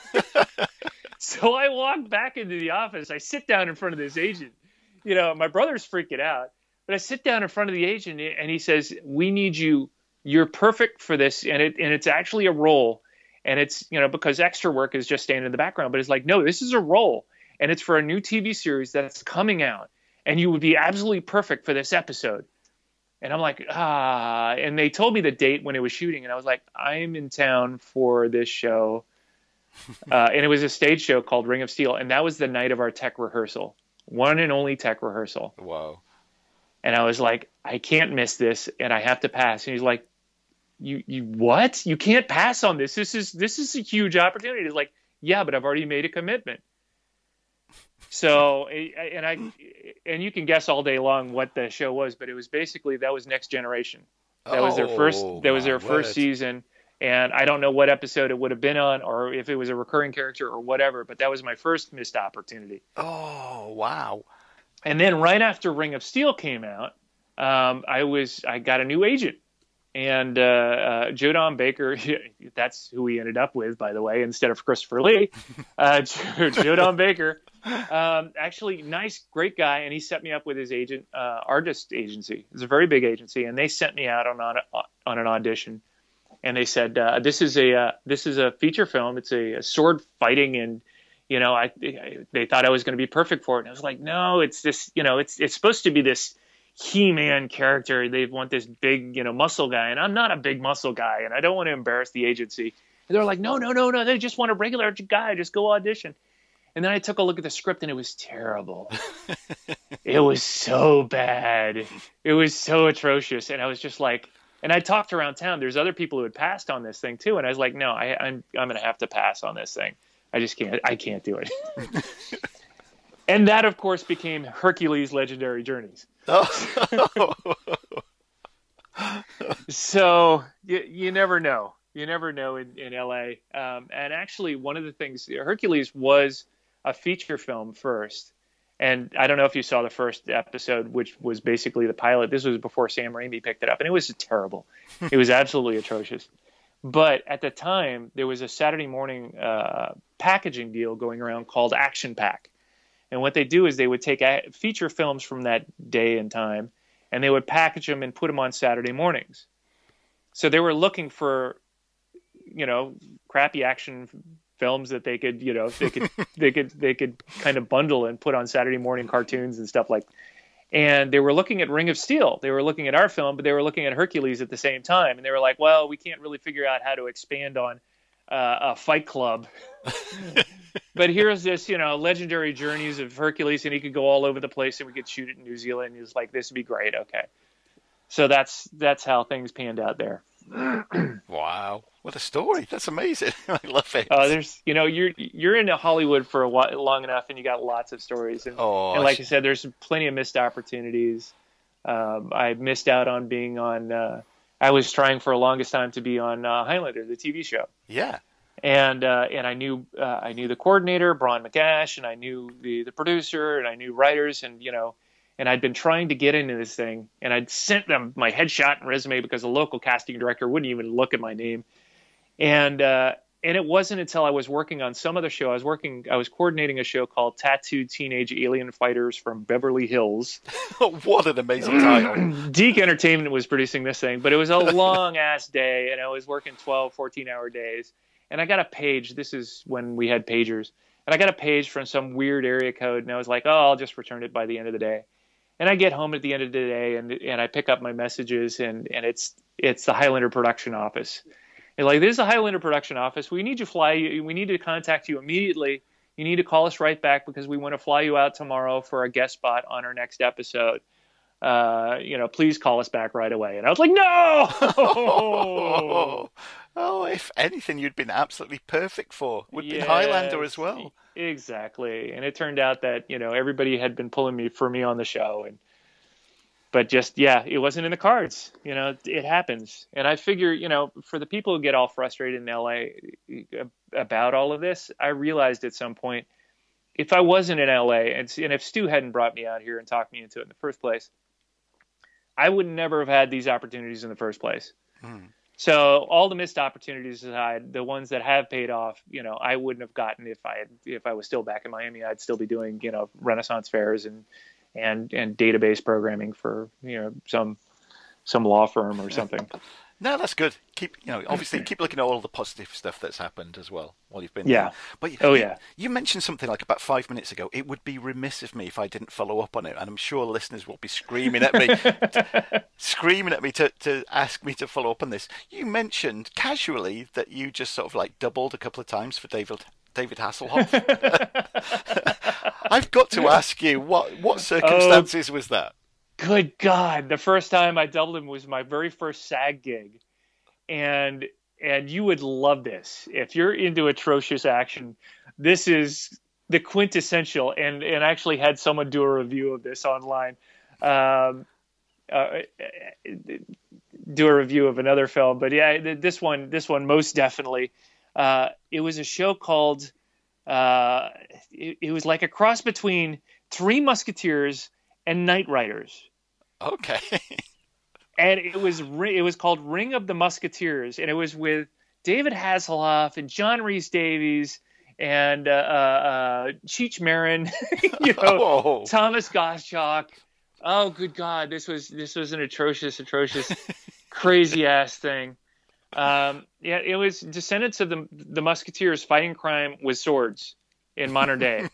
So I walk back into the office. I sit down in front of this agent. You know, my brother's freaking out. But I sit down in front of the agent and he says, we need you. You're perfect for this. And it and it's actually a role. And it's, you know, because extra work is just staying in the background. But it's like, no, this is a role. And it's for a new T V series that's coming out. And you would be absolutely perfect for this episode. And I'm like, ah. And they told me the date when it was shooting. And I was like, I'm in town for this show. uh, and it was a stage show called Ring of Steel. And that was the night of our tech rehearsal. One and only tech rehearsal. Wow. And I was like, I can't miss this, and I have to pass. And he's like, you, you what? You can't pass on this. This is this is a huge opportunity. He's like, yeah, but I've already made a commitment. So, and I, and you can guess all day long what the show was, but it was basically, that was Next Generation. That oh, was their first. That was their first word. season, and I don't know what episode it would have been on, or if it was a recurring character or whatever. But that was my first missed opportunity. Oh wow. And then right after Ring of Steel came out, um, I was I got a new agent, and uh, uh, Joe Don Baker. That's who we ended up with, by the way, instead of Christopher Lee. Uh, Joe Don Baker, um, actually nice, great guy, and he set me up with his agent, uh, Artist Agency. It's a very big agency, and they sent me out on on, on an audition, and they said uh, this is a uh, this is a feature film. It's a, a sword fighting and. You know, I, they thought I was going to be perfect for it. And I was like, no, it's this, you know, it's it's supposed to be this He-Man character. They want this big, you know, muscle guy. And I'm not a big muscle guy. And I don't want to embarrass the agency. And they're like, no, no, no, no. They just want a regular guy. Just go audition. And then I took a look at the script and it was terrible. It was so bad. It was so atrocious. And I was just like, and I talked around town. There's other people who had passed on this thing too. And I was like, no, I, I'm I'm going to have to pass on this thing. I just can't, I can't do it. And that, of course, became Hercules Legendary Journeys. Oh. So you, you never know. You never know in, in L A. Um, and actually, one of the things, Hercules was a feature film first. And I don't know if you saw the first episode, which was basically the pilot. This was before Sam Raimi picked it up. And it was terrible. It was absolutely atrocious. But at the time, there was a Saturday morning uh, packaging deal going around called Action Pack. And what they do is they would take a- feature films from that day and time, and they would package them and put them on Saturday mornings. So they were looking for, you know, crappy action films that they could, you know, they could, they could, they could kind of bundle and put on Saturday morning cartoons and stuff like that. And they were looking at Ring of Steel. They were looking at our film, but they were looking at Hercules at the same time. And they were like, well, we can't really figure out how to expand on uh, a Fight Club. But here's this, you know, legendary journeys of Hercules, and he could go all over the place, and we could shoot it in New Zealand. And he was like, this would be great. Okay. So that's that's how things panned out there. Wow. What a story. That's amazing. I love it. Uh, there's, you know, you're you're in Hollywood for a while, long enough, and you got lots of stories. And, oh, and like I said, there's plenty of missed opportunities. Um, I missed out on being on. Uh, I was trying for the longest time to be on uh, Highlander, the T V show. Yeah. And uh, and I knew uh, I knew the coordinator, Braun McGash, and I knew the the producer, and I knew writers, and you know, and I'd been trying to get into this thing, and I'd sent them my headshot and resume because the local casting director wouldn't even look at my name, and uh, and it wasn't until I was working on some other show. I was working, I was coordinating a show called Tattooed Teenage Alien Fighters from Beverly Hills. What an amazing title! Deke Entertainment was producing this thing, but it was a long ass day, and I was working twelve, fourteen hour days. And I got a page. This is when we had pagers. And I got a page from some weird area code. And I was like, oh, I'll just return it by the end of the day. And I get home at the end of the day and and I pick up my messages. And, and it's it's the Highlander production office. And like, this is the Highlander production office. We need you fly. We need to contact you immediately. You need to call us right back because we want to fly you out tomorrow for a guest spot on our next episode. Uh, you know, please call us back right away. And I was like, no! Oh, oh, if anything, you'd been absolutely perfect for. Would yes, be Highlander as well. Exactly. And it turned out that, you know, everybody had been pulling me for me on the show. And, but just, yeah, it wasn't in the cards. You know, it happens. And I figure, you know, for the people who get all frustrated in L A about all of this, I realized at some point, if I wasn't in L A and, and if Stu hadn't brought me out here and talked me into it in the first place, I would never have had these opportunities in the first place. Hmm. So all the missed opportunities aside, the ones that have paid off, you know, I wouldn't have gotten if I had, if I was still back in Miami. I'd still be doing, you know, Renaissance fairs and and and database programming for, you know, some some law firm or something. No, that's good. Keep, you know, obviously keep looking at all the positive stuff that's happened as well while you've been yeah. there. But oh you, yeah. You mentioned something like about five minutes ago. It would be remiss of me if I didn't follow up on it, and I'm sure listeners will be screaming at me, to, screaming at me to, to ask me to follow up on this. You mentioned casually that you just sort of like doubled a couple of times for David David Hasselhoff. I've got to ask you, what what circumstances oh. was that? Good God. The first time I doubled him was my very first SAG gig. And and you would love this. If you're into atrocious action, this is the quintessential. And, and I actually had someone do a review of this online. Um, uh, do a review of another film. But yeah, this one, this one most definitely. Uh, it was a show called, uh, it, it was like a cross between Three Musketeers and Knight Riders. Okay. And it was it was called Ring of the Musketeers, and it was with David Hasselhoff and John Rhys Davies and uh, uh, Cheech Marin, you know, oh. Thomas Gottschalk. Oh, good God, this was this was an atrocious, atrocious, crazy ass thing. Um, yeah, it was descendants of the the Musketeers fighting crime with swords in modern day.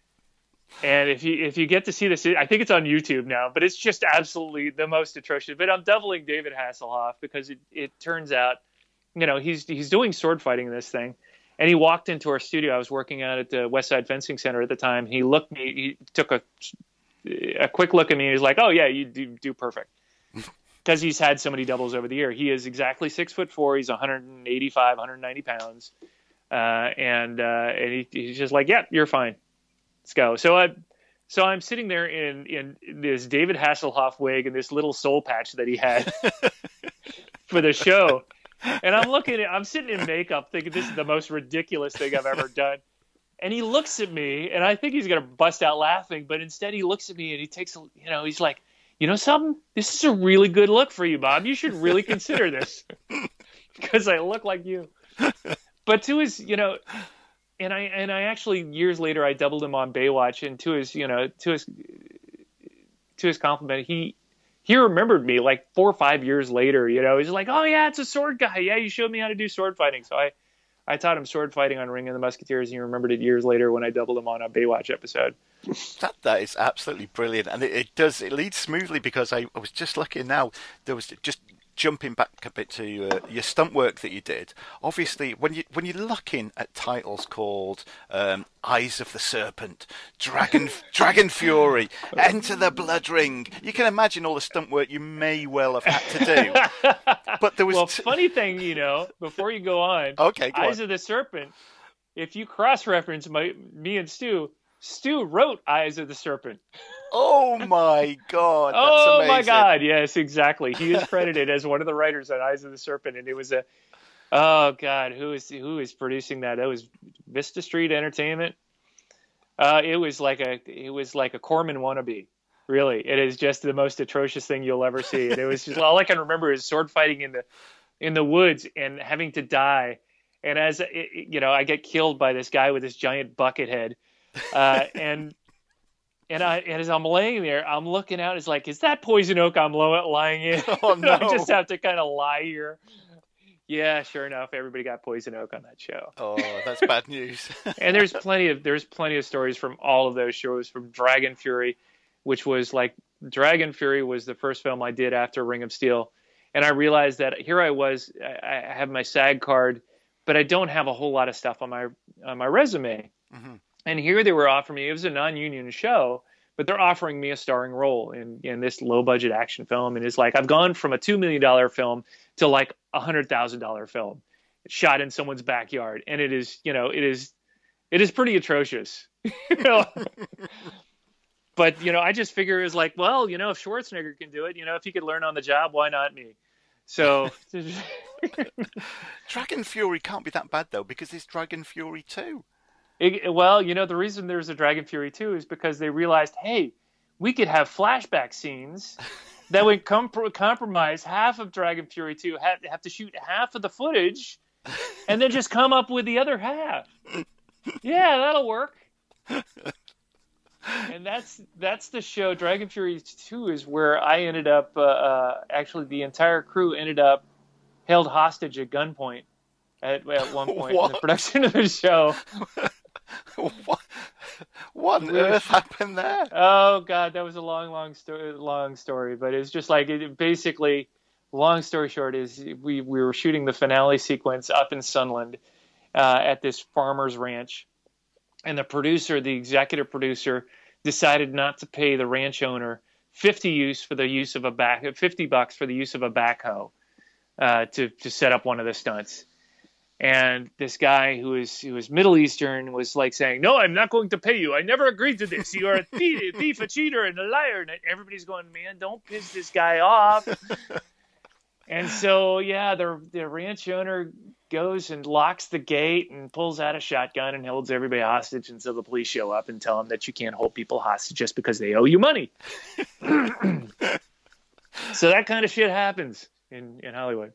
And if you if you get to see this, I think it's on YouTube now, but it's just absolutely the most atrocious. But I'm doubling David Hasselhoff because it, it turns out, you know, he's he's doing sword fighting in this thing. And he walked into our studio. I was working out at the West Side Fencing Center at the time. He looked me, he took a a quick look at me. And he's like, "Oh yeah, you do, do perfect." Because he's had so many doubles over the year. He is exactly six foot four. He's one eighty-five, one ninety pounds, uh, and uh, and he, he's just like, "Yeah, you're fine. Let's go." So I, so I'm sitting there in, in this David Hasselhoff wig and this little soul patch that he had for the show. And I'm looking at, I'm sitting in makeup thinking this is the most ridiculous thing I've ever done. And he looks at me and I think he's going to bust out laughing, but instead he looks at me and he takes, a, you know, he's like, "You know something? This is a really good look for you, Bob. You should really consider this because I look like you." But to his, you know, And I and I actually years later I doubled him on Baywatch, and to his you know to his to his compliment, he he remembered me like four or five years later. You know, he's like, "Oh yeah, it's a sword guy. Yeah, you showed me how to do sword fighting." So I, I taught him sword fighting on Ring of the Musketeers, and he remembered it years later when I doubled him on a Baywatch episode. That that is absolutely brilliant, and it, it does it leads smoothly because I, I was just looking now. There was just. Jumping back a bit to uh, your stunt work that you did, obviously when you when you're looking at titles called um, Eyes of the Serpent, Dragon Dragon Fury, Enter the Blood Ring, you can imagine all the stunt work you may well have had to do. But there was well, t- funny thing, you know, before you go on, okay, go Eyes on. of the Serpent. If you cross-reference my me and Stu, Stu wrote Eyes of the Serpent. Oh my God! That's oh amazing. my God! Yes, exactly. He is credited as one of the writers on Eyes of the Serpent, and it was a, Oh God, who is who is producing that? That was Vista Street Entertainment. Uh, it was like a it was like a Corman wannabe. Really, it is just the most atrocious thing you'll ever see. And it was just all I can remember is sword fighting in the in the woods and having to die. And as it, you know, I get killed by this guy with this giant bucket head, uh, and and I and as I'm laying there, I'm looking out. It's like, is that poison oak I'm lo- lying in? Oh no! I just have to kind of lie here. Yeah, sure enough, everybody got poison oak on that show. Oh, that's bad news. And there's plenty of there's plenty of stories from all of those shows, from Dragon Fury, which was like Dragon Fury was the first film I did after Ring of Steel, and I realized that here I was, I, I have my SAG card, but I don't have a whole lot of stuff on my on my resume. Mm-hmm. And here they were offering me, it was a non-union show, but they're offering me a starring role in, in this low-budget action film. And it's like, I've gone from a two million dollars film to like a one hundred thousand dollars film shot in someone's backyard. And it is, you know, it is, it is pretty atrocious. You know? But, you know, I just figure it's like, well, you know, if Schwarzenegger can do it, you know, if he could learn on the job, why not me? So Dragon Fury can't be that bad, though, because there's Dragon Fury two. It, well, you know, the reason there's a Dragon Fury two is because they realized, hey, we could have flashback scenes that would comp- compromise half of Dragon Fury two, have, have to shoot half of the footage, and then just come up with the other half. Yeah, that'll work. And that's that's the show. Dragon Fury two is where I ended up, uh, uh, actually the entire crew ended up held hostage at gunpoint at, at one point What? in the production of the show. What, what on earth happened there? Oh God, that was a long, long story. Long story, but it's just like it, basically. Long story short is we we were shooting the finale sequence up in Sunland uh, at this farmer's ranch, and the producer, the executive producer, decided not to pay the ranch owner fifty use for the use of a back fifty bucks for the use of a backhoe uh, to to set up one of the stunts. And this guy who is who is Middle Eastern was like saying, "No, I'm not going to pay you. I never agreed to this. You are a thief, a, thief, a cheater, and a liar." And everybody's going, "Man, don't piss this guy off." And so, yeah, the the ranch owner goes and locks the gate and pulls out a shotgun and holds everybody hostage until the police show up and tell them that you can't hold people hostage just because they owe you money. So that kind of shit happens in, in Hollywood.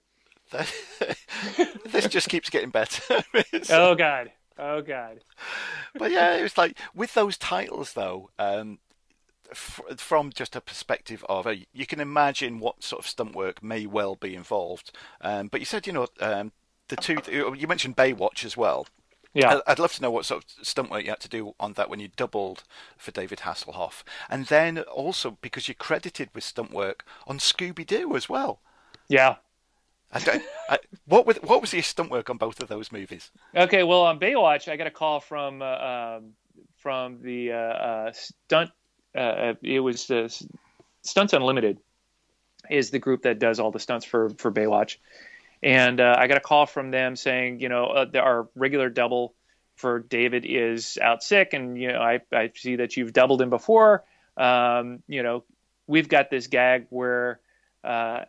This just keeps getting better. Oh God, oh God. But yeah, it was like with those titles though. Um, f- from just a perspective of uh, you can imagine what sort of stunt work may well be involved. Um, but you said you know um, the two you mentioned Baywatch as well. Yeah, I'd love to know what sort of stunt work you had to do on that when you doubled for David Hasselhoff, and then also because you're credited with stunt work on Scooby Doo as well. Yeah. I don't, I, what was what was your stunt work on both of those movies? Okay, well on Baywatch, I got a call from uh, um, from the uh, uh, stunt. Uh, it was uh, Stunts Unlimited, is the group that does all the stunts for for Baywatch, and uh, I got a call from them saying, you know, uh, our regular double for David is out sick, and you know, I I see that you've doubled him before. Um, you know, we've got this gag where. Uh,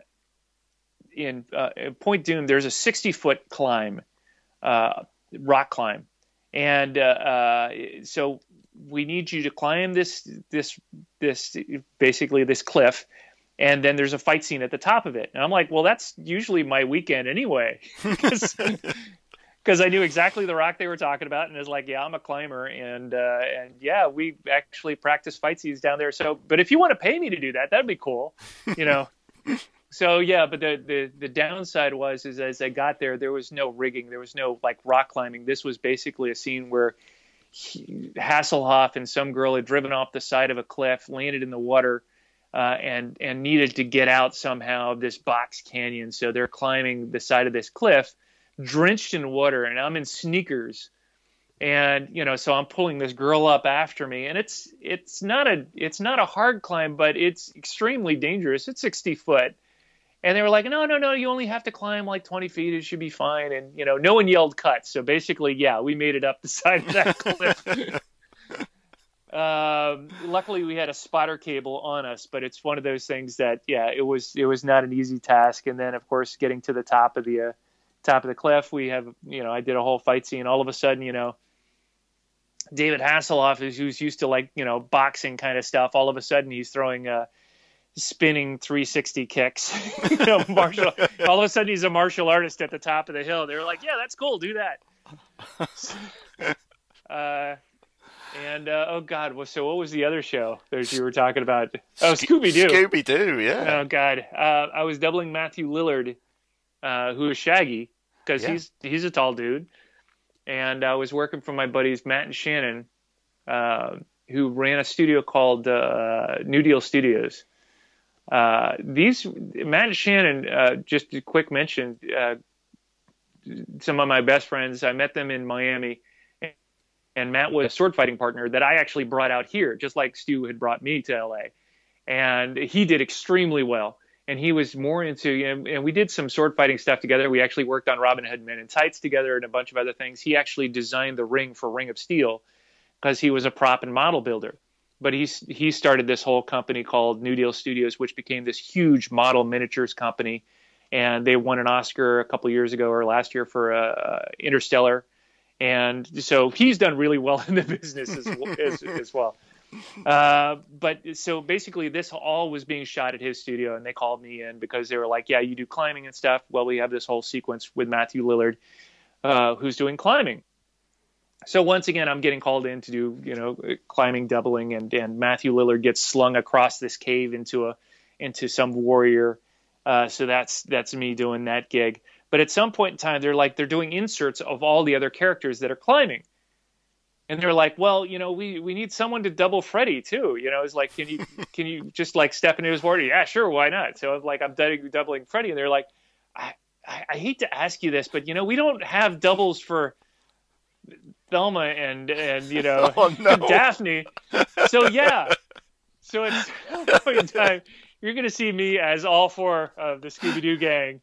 In uh, Point Doom, there's a sixty foot climb, uh, rock climb, and uh, uh, so we need you to climb this this this basically this cliff, and then there's a fight scene at the top of it. And I'm like, well, that's usually my weekend anyway, because I knew exactly the rock they were talking about, and it's like, yeah, I'm a climber, and uh, and yeah, we actually practice fight scenes down there. So, but if you want to pay me to do that, that'd be cool, you know. So yeah, but the, the the downside was is as I got there, there was no rigging, there was no like rock climbing. This was basically a scene where he, Hasselhoff and some girl had driven off the side of a cliff, landed in the water, uh, and and needed to get out somehow of this box canyon. So they're climbing the side of this cliff, drenched in water, and I'm in sneakers, and you know, so I'm pulling this girl up after me, and it's it's not a it's not a hard climb, but it's extremely dangerous. It's sixty foot. And they were like, no, no, no, you only have to climb like twenty feet. It should be fine. And, you know, no one yelled cut. So basically, yeah, we made it up the side of that cliff. um, luckily, we had a spotter cable on us, but it's one of those things that, yeah, it was it was not an easy task. And then, of course, getting to the top of the uh, top of the cliff. We have, you know, I did a whole fight scene. All of a sudden, you know, David Hasselhoff, is who's used to like, you know, boxing kind of stuff. All of a sudden he's throwing uh, spinning three sixty kicks. you know, martial. All of a sudden he's a martial artist at the top of the hill. They're like, yeah, that's cool. Do that. uh, and uh, oh God, well, so what was the other show that you were talking about? Oh, Scooby Doo. Scooby Doo, yeah. Oh God, uh, I was doubling Matthew Lillard, uh, who is Shaggy, because yeah. he's he's a tall dude, and I was working for my buddies Matt and Shannon, uh, who ran a studio called uh, New Deal Studios. Uh, these Matt and Shannon, uh, just a quick mention, uh, some of my best friends. I met them in Miami. And Matt was a sword fighting partner that I actually brought out here, just like Stu had brought me to L A. And he did extremely well. And he was more into, you know, and we did some sword fighting stuff together. We actually worked on Robin Hood Men in Tights together and a bunch of other things. He actually designed the ring for Ring of Steel because he was a prop and model builder. But he, he started this whole company called New Deal Studios, which became this huge model miniatures company. And they won an Oscar a couple years ago or last year for uh, Interstellar. And so he's done really well in the business as, as, as well. Uh, but so basically this all was being shot at his studio, and they called me in because they were like, yeah, you do climbing and stuff. Well, we have this whole sequence with Matthew Lillard, uh, who's doing climbing. So once again, I'm getting called in to do, you know, climbing, doubling, and, and Matthew Lillard gets slung across this cave into a, into some warrior. Uh, so that's, that's me doing that gig. But at some point in time, they're like, they're doing inserts of all the other characters that are climbing. And they're like, well, you know, we, we need someone to double Freddy too. You know, it's like, can you, can you just like step into his border? Yeah, sure. Why not? So I'm like, I'm doubling Freddy. And they're like, I, I, I hate to ask you this, but you know, we don't have doubles for Thelma and, and, you know, oh, no. Daphne. So yeah. So at some point in time, you're going to see me as all four of the Scooby-Doo gang.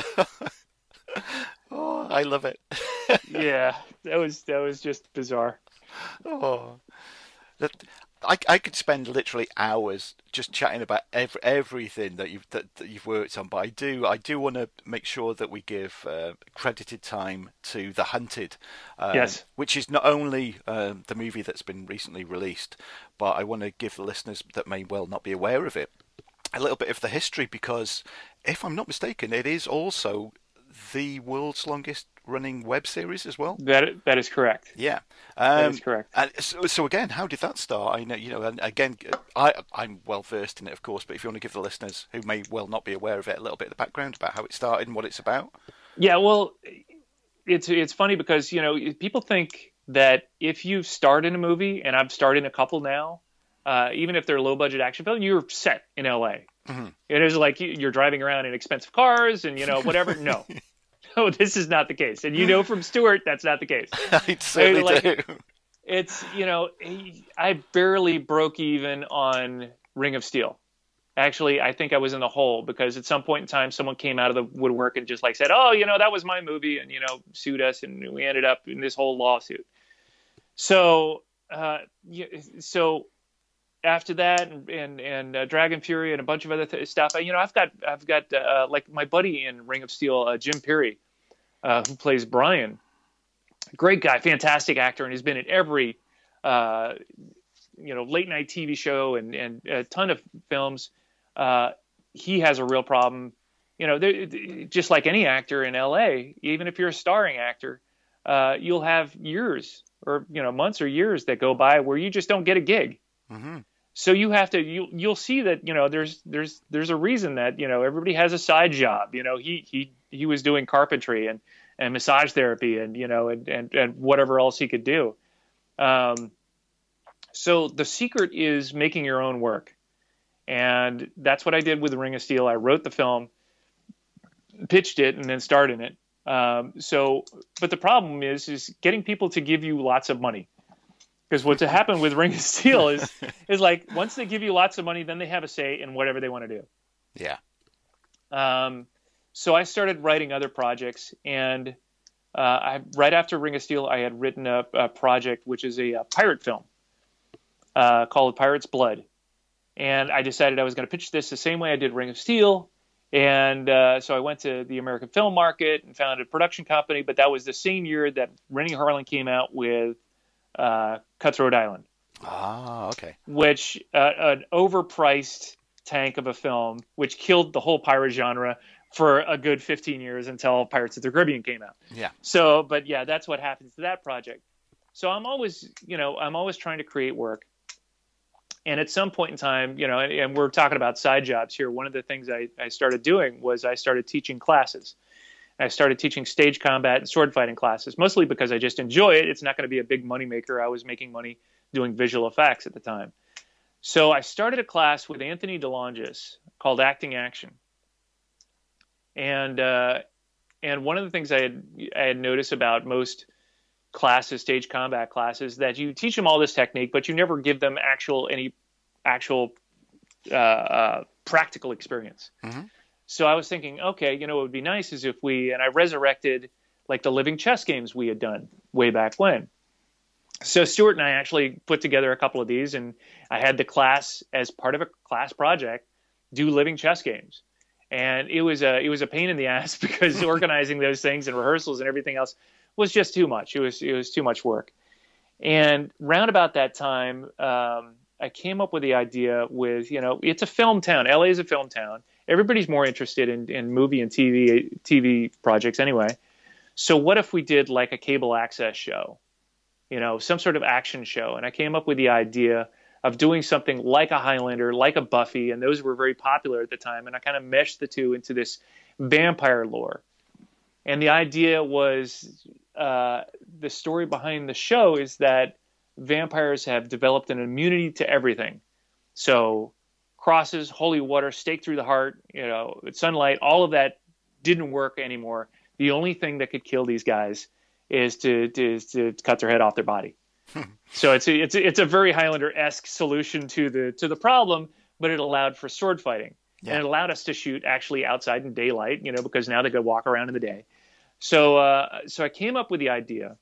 Oh, I love it. Yeah, that was that was just bizarre. Oh, that I I could spend literally hours just chatting about every, everything that you've that, that you've worked on. But I do I do want to make sure that we give uh, credited time to The Hunted, um, yes, which is not only uh, the movie that's been recently released, but I want to give the listeners that may well not be aware of it a little bit of the history, because if I'm not mistaken, it is also the world's longest running web series as well. That that is correct. Yeah, um, that is correct. And so, so again, how did that start? I know, you know, and again, I I'm well versed in it, of course. But if you want to give the listeners who may well not be aware of it a little bit of the background about how it started and what it's about. Yeah, well, it's it's funny because you know people think that if you start in a movie, and I've starred in a couple now, uh, even if they're low budget action film, you're set in L A. Mm-hmm. It is like you're driving around in expensive cars and, you know, whatever. No, no, this is not the case. And you know from Stuart, that's not the case. I certainly like, do. It's, you know, I barely broke even on Ring of Steel. Actually, I think I was in the hole because at some point in time, someone came out of the woodwork and just like said, oh, you know, that was my movie, and, you know, sued us, and we ended up in this whole lawsuit. So, uh, so after that, and and, and uh, Dragon Fury and a bunch of other th- stuff, you know, I've got I've got uh, like my buddy in Ring of Steel, uh, Jim Perry, uh, who plays Brian. Great guy, fantastic actor, and he's been in every, uh, you know, late night T V show and and a ton of films. Uh, he has a real problem, you know, just like any actor in L A. Even if you're a starring actor, uh, you'll have years or you know months or years that go by where you just don't get a gig. Mm-hmm. So you have to, you, you'll see that, you know, there's, there's, there's a reason that, you know, everybody has a side job. You know, he, he, he was doing carpentry and, and massage therapy and, you know, and, and, and whatever else he could do. Um, so the secret is making your own work. And that's what I did with The Ring of Steel. I wrote the film, pitched it, and then starred in it. Um, so, but the problem is, is getting people to give you lots of money. Because what's happened with Ring of Steel is, is like once they give you lots of money, then they have a say in whatever they want to do. Yeah. Um, so I started writing other projects, and uh, I right after Ring of Steel, I had written a, a project which is a, a pirate film uh, called Pirate's Blood, and I decided I was going to pitch this the same way I did Ring of Steel, And uh, so I went to the American Film Market and founded a production company. But that was the same year that Rennie Harlin came out with uh, Cutthroat Island. Ah, okay. Which uh, an overpriced tank of a film, which killed the whole pirate genre for a good fifteen years until Pirates of the Caribbean came out. Yeah. So, but yeah, that's what happens to that project. So I'm always, you know, I'm always trying to create work. And at some point in time, you know, and, and we're talking about side jobs here. One of the things I, I started doing was I started teaching classes. I started teaching stage combat and sword fighting classes, mostly because I just enjoy it. It's not going to be a big money maker. I was making money doing visual effects at the time. So I started a class with Anthony DeLongis called Acting Action. And uh, and one of the things I had, I had noticed about most classes, stage combat classes, that you teach them all this technique, but you never give them actual any actual uh, uh, practical experience. Mm-hmm. So I was thinking, okay, you know, what would be nice is if we, and I resurrected like the living chess games we had done way back when. So Stuart and I actually put together a couple of these, and I had the class as part of a class project do living chess games. And it was a, it was a pain in the ass because organizing those things and rehearsals and everything else was just too much. It was, it was too much work. And round about that time, um, I came up with the idea with, you know, it's a film town. L A is a film town. Everybody's more interested in, in movie and T V, T V projects anyway. So what if we did like a cable access show, you know, some sort of action show? And I came up with the idea of doing something like a Highlander, like a Buffy, and those were very popular at the time. And I kind of meshed the two into this vampire lore. And the idea was, uh, the story behind the show is that vampires have developed an immunity to everything. So crosses, holy water, stake through the heart, you know, sunlight, all of that didn't work anymore. The only thing that could kill these guys is to, to, to cut their head off their body. So it's a, it's a, it's a very Highlander-esque solution to the to the problem, but it allowed for sword fighting. Yeah. And it allowed us to shoot actually outside in daylight, you know, because now they could walk around in the day. So uh, so I came up with the idea,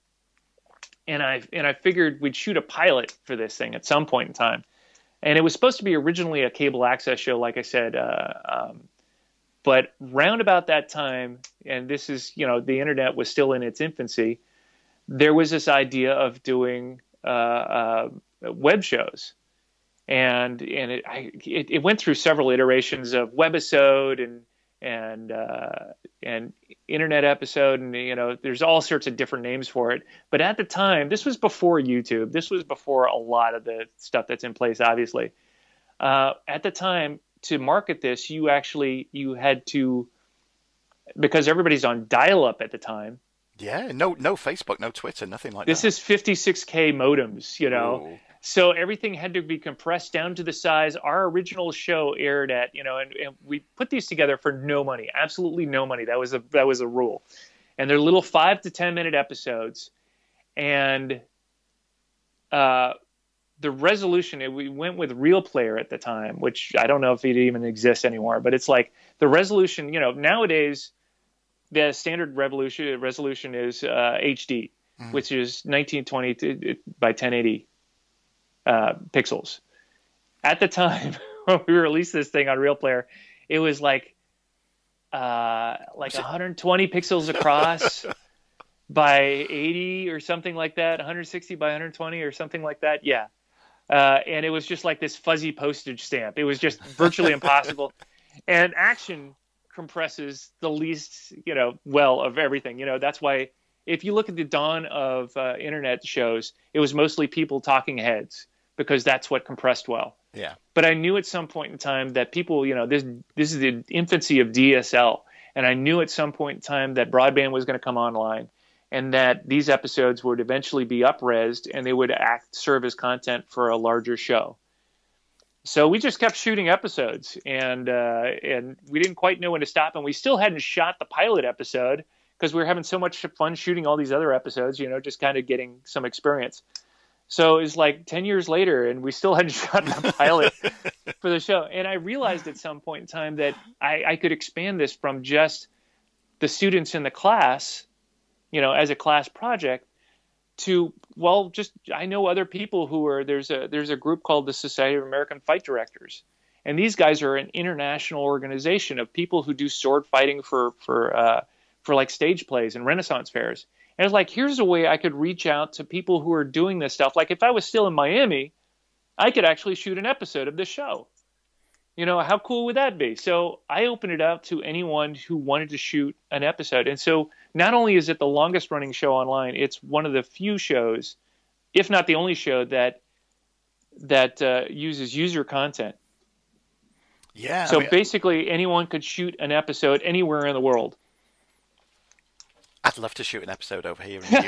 and I and I figured we'd shoot a pilot for this thing at some point in time. And it was supposed to be originally a cable access show, like I said, uh, um, but round about that time, and this is, you know, the internet was still in its infancy, there was this idea of doing uh, uh, web shows. And and it, I, it, it went through several iterations of webisode and and uh, and internet episode, and you know there's all sorts of different names for it. But at the time, this was before YouTube. This was before a lot of the stuff that's in place. Obviously, uh, at the time to market this, you actually you had to, because everybody's on dial-up at the time. Yeah, no no Facebook, no Twitter, nothing like this that. This is fifty-six K modems, you know. Ooh. So everything had to be compressed down to the size. Our original show aired at, you know, and, and we put these together for no money, absolutely no money. That was a that was a rule. And they're little five to ten minute episodes, and uh, the resolution. We went with Real Player at the time, which I don't know if it even exists anymore. But it's like the resolution. You know, nowadays the standard resolution resolution is uh, H D, mm. which is nineteen twenty by ten eighty. Uh, pixels. At the time when we released this thing on Real Player, it was like uh, like one hundred twenty pixels across by eighty or something like that, one hundred sixty by one hundred twenty or something like that. Yeah, uh, and it was just like this fuzzy postage stamp. It was just virtually impossible. And Action compresses the least, you know, well of everything. You know, that's why if you look at the dawn of uh, internet shows, it was mostly people talking heads, because that's what compressed well. Yeah. But I knew at some point in time that people, you know, this this is the infancy of D S L, and I knew at some point in time that broadband was going to come online, and that these episodes would eventually be up-resed, and they would act serve as content for a larger show. So we just kept shooting episodes, and uh, and we didn't quite know when to stop, and we still hadn't shot the pilot episode because we were having so much fun shooting all these other episodes, you know, just kind of getting some experience. So it was like ten years later, and we still hadn't shot the pilot for the show. And I realized at some point in time that I, I could expand this from just the students in the class, you know, as a class project, to, well, just I know other people who are, there's a there's a group called the Society of American Fight Directors. And these guys are an international organization of people who do sword fighting for for uh, for like stage plays and Renaissance fairs. And it's like, here's a way I could reach out to people who are doing this stuff. Like if I was still in Miami, I could actually shoot an episode of this show. You know, how cool would that be? So I opened it up to anyone who wanted to shoot an episode. And so not only is it the longest running show online, it's one of the few shows, if not the only show, that that uh, uses user content. Yeah. So I mean, basically anyone could shoot an episode anywhere in the world. I'd love to shoot an episode over here in the U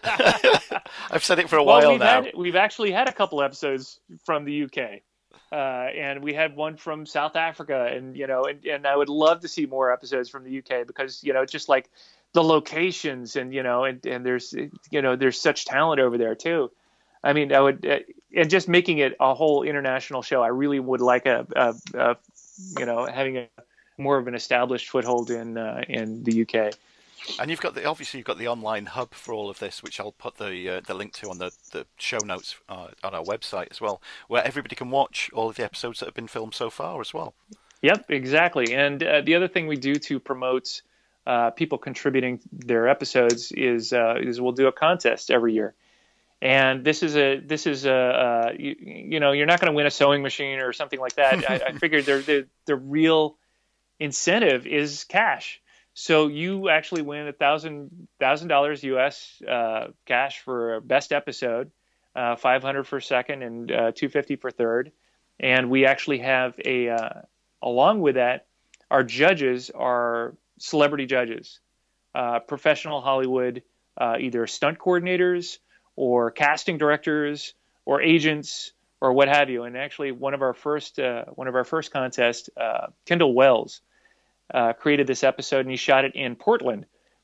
K. I've said it for a well, while we've now. Had, we've actually had a couple episodes from the U K. Uh, and we had one from South Africa, and you know, and, and I would love to see more episodes from the U K because you know, just like the locations, and you know, and, and there's you know, there's such talent over there too. I mean, I would, uh, and just making it a whole international show. I really would like a, a, a you know, having a more of an established foothold in uh, in the U K. And you've got the obviously you've got the online hub for all of this, which I'll put the uh, the link to on the, the show notes uh, on our website as well, where everybody can watch all of the episodes that have been filmed so far as well. Yep, exactly. And uh, the other thing we do to promote uh, people contributing their episodes is uh, is we'll do a contest every year. And this is a this is a uh, you, you know, you're not going to win a sewing machine or something like that. I, I figured the the the real incentive is cash. So you actually win a thousand thousand dollars U S uh, cash for best episode, uh, five hundred for second, and uh, two fifty for third. And we actually have a uh, along with that, our judges are celebrity judges, uh, professional Hollywood, uh, either stunt coordinators or casting directors or agents or what have you. And actually, one of our first uh, one of our first contests, uh, Kendall Wells. Uh, created this episode, and he shot it in Portland,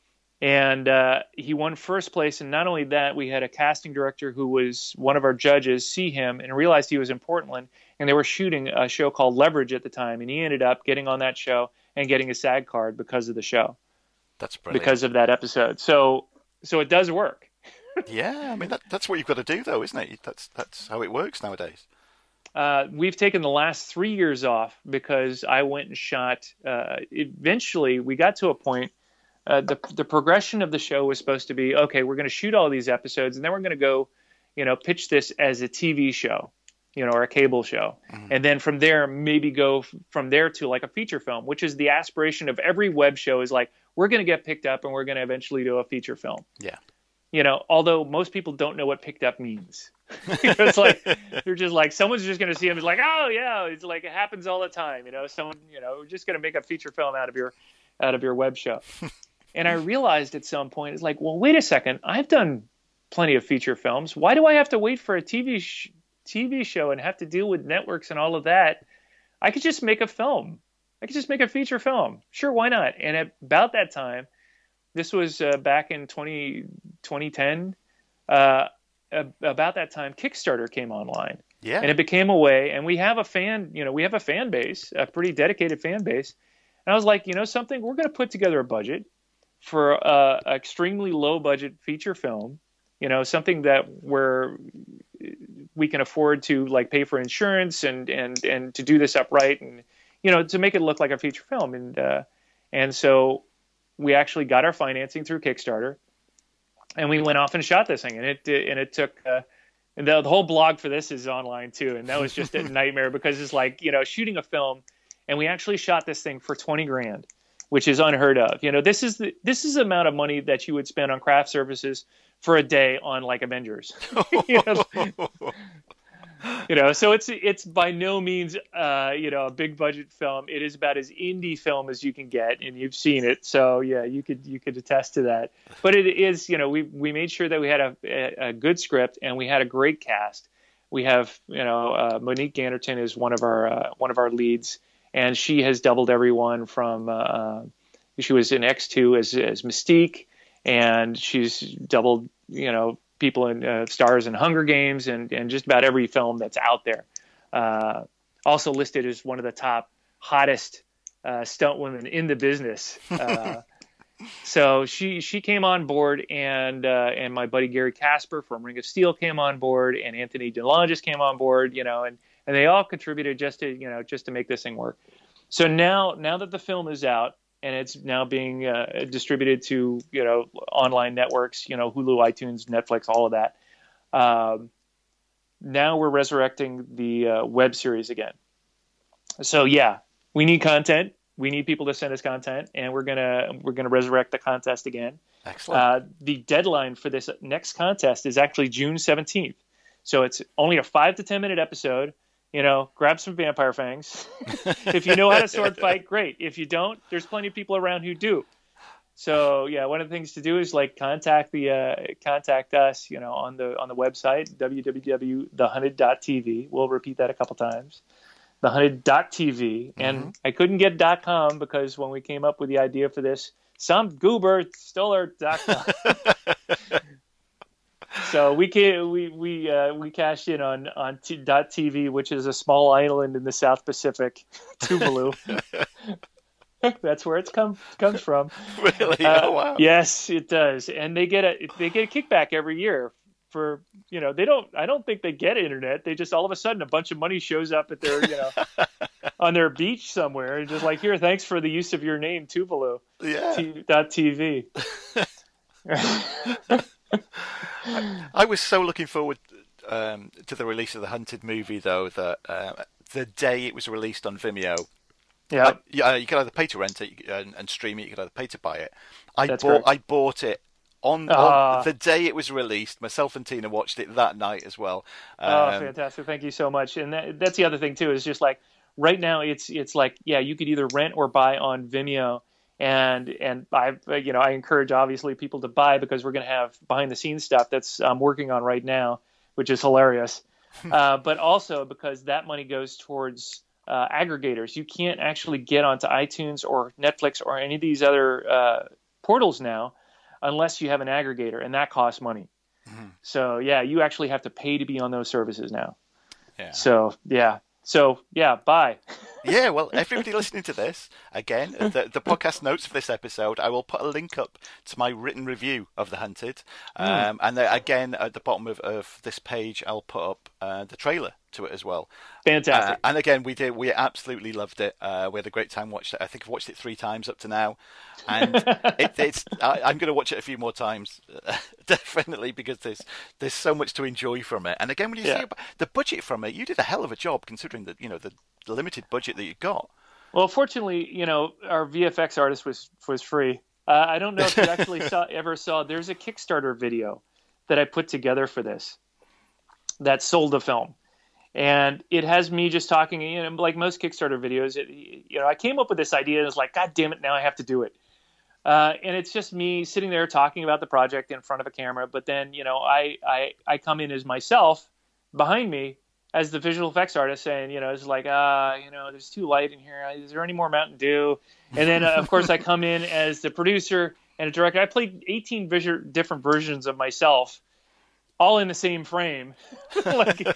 and uh, he won first place. And not only that, we had a casting director who was one of our judges see him and realized he was in Portland, and they were shooting a show called Leverage at the time, and he ended up getting on that show and getting a SAG card because of the show. That's brilliant. Because of that episode. So, so it does work. Yeah, I mean that, that's what you've got to do, though, isn't it? That's that's how it works nowadays. Uh, we've taken the last three years off because I went and shot. Uh, eventually, we got to a point. Uh, the the progression of the show was supposed to be, okay, we're going to shoot all these episodes, and then we're going to go, you know, pitch this as a T V show, you know, or a cable show, mm-hmm. and then from there maybe go f- from there to like a feature film, which is the aspiration of every web show. Is like we're going to get picked up and we're going to eventually do a feature film. Yeah. You know, although most people don't know what picked up means. You know, it's like they're just like someone's just going to see him. It's like, oh yeah, it's like it happens all the time. You know, someone, you know, we're just going to make a feature film out of your out of your web show. And I realized at some point, it's like, well, wait a second, I've done plenty of feature films. Why do I have to wait for a T V sh- T V show and have to deal with networks and all of that? I could just make a film. I could just make a feature film. Sure, why not? And at about that time, this was uh, back in twenty, twenty ten. Uh, about that time, Kickstarter came online. Yeah. And it became a way, and we have a fan, you know, we have a fan base, a pretty dedicated fan base. And I was like, you know, something, we're going to put together a budget for a, a extremely low budget feature film, you know, something that where we can afford to like pay for insurance and, and, and to do this upright and, you know, to make it look like a feature film. And, uh, and so we actually got our financing through Kickstarter. And we went off and shot this thing, and it and it took uh, and the, the whole blog for this is online too, and that was just a nightmare because it's like, you know, shooting a film, and we actually shot this thing for twenty grand, which is unheard of. You know, this is the this is the amount of money that you would spend on craft services for a day on like Avengers. you know? You know, so it's it's by no means uh, you know, a big budget film. It is about as indie film as you can get, and you've seen it, so yeah, you could you could attest to that. But it is, you know, we we made sure that we had a, a, a good script and we had a great cast. We have, you know, uh, Monique Ganderton is one of our uh, one of our leads, and she has doubled everyone from. Uh, she was in X two as as Mystique, and she's doubled, you know, people in uh, stars in Hunger Games and, and just about every film that's out there. Uh, also listed as one of the top hottest uh, stunt women in the business. Uh, so she she came on board, and uh, and my buddy Gary Casper from Ring of Steel came on board, and Anthony DeLongis came on board. You know, and and they all contributed just to you know just to make this thing work. So now now that the film is out and it's now being uh, distributed to you know online networks, you know Hulu, iTunes, Netflix, all of that. Um, now we're resurrecting the uh, web series again. So yeah, we need content. We need people to send us content, and we're gonna we're gonna resurrect the contest again. Excellent. Uh, the deadline for this next contest is actually June seventeenth. So it's only a five to ten minute episode. You know, grab some vampire fangs. If you know how to sword fight, great. If you don't, there's plenty of people around who do. So yeah, one of the things to do is like contact the uh, contact us. You know, on the on the website w w w dot the hunted dot t v. We'll repeat that a couple times. the hunted dot t v, and mm-hmm. I couldn't get .com because when we came up with the idea for this, some goober stole our .com. So we can, we we uh, we cashed in on on t- .tv, which is a small island in the South Pacific, Tuvalu. That's where it's come comes from. Really? Uh, oh wow! Yes, it does, and they get a they get a kickback every year. For you know, they don't. I don't think they get internet. They just all of a sudden a bunch of money shows up at their you know on their beach somewhere, and just like here, thanks for the use of your name, Tuvalu. Yeah. T- dot TV. I, I was so looking forward um, to the release of the Hunted movie, though, that uh, the day it was released on Vimeo. Yeah. I, yeah, you could either pay to rent it and, and stream it. You could either pay to buy it. I That's bought. correct. I bought it. On, Uh, on the day it was released, myself and Tina watched it that night as well. Um, oh, fantastic! Thank you so much. And that, that's the other thing too is just like right now it's it's like yeah, you could either rent or buy on Vimeo, and and I you know I encourage obviously people to buy because we're going to have behind the scenes stuff that's I'm working on right now, which is hilarious. uh, but also because that money goes towards uh, aggregators. You can't actually get onto iTunes or Netflix or any of these other uh, portals now unless you have an aggregator, and that costs money. Mm-hmm. So yeah, you actually have to pay to be on those services now. Yeah. So yeah. So yeah, bye. Yeah, well, everybody listening to this, again, the, the podcast notes for this episode, I will put a link up to my written review of The Hunted. Um, mm. And then, again, at the bottom of, of this page, I'll put up uh, the trailer to it as well. Fantastic. Uh, and again, we did. We absolutely loved it. Uh, we had a great time watching it. I think I've watched it three times up to now, and it, it's. I, I'm going to watch it a few more times, uh, definitely, because there's there's so much to enjoy from it. And again, when you yeah. see about the budget from it, you did a hell of a job considering the you know the, the limited budget that you got. Well, fortunately, you know our V F X artist was was free. Uh, I don't know if you actually saw ever saw. There's a Kickstarter video that I put together for this that sold the film. And it has me just talking, you know, like most Kickstarter videos, it, you know, I came up with this idea and it's like, God damn it, now I have to do it. Uh, and it's just me sitting there talking about the project in front of a camera. But then, you know, I, I, I come in as myself behind me as the visual effects artist saying, you know, it's like, ah, uh, you know, there's too light in here. Is there any more Mountain Dew? And then, uh, of course, I come in as the producer and a director. I played eighteen vis- different versions of myself, all in the same frame. like,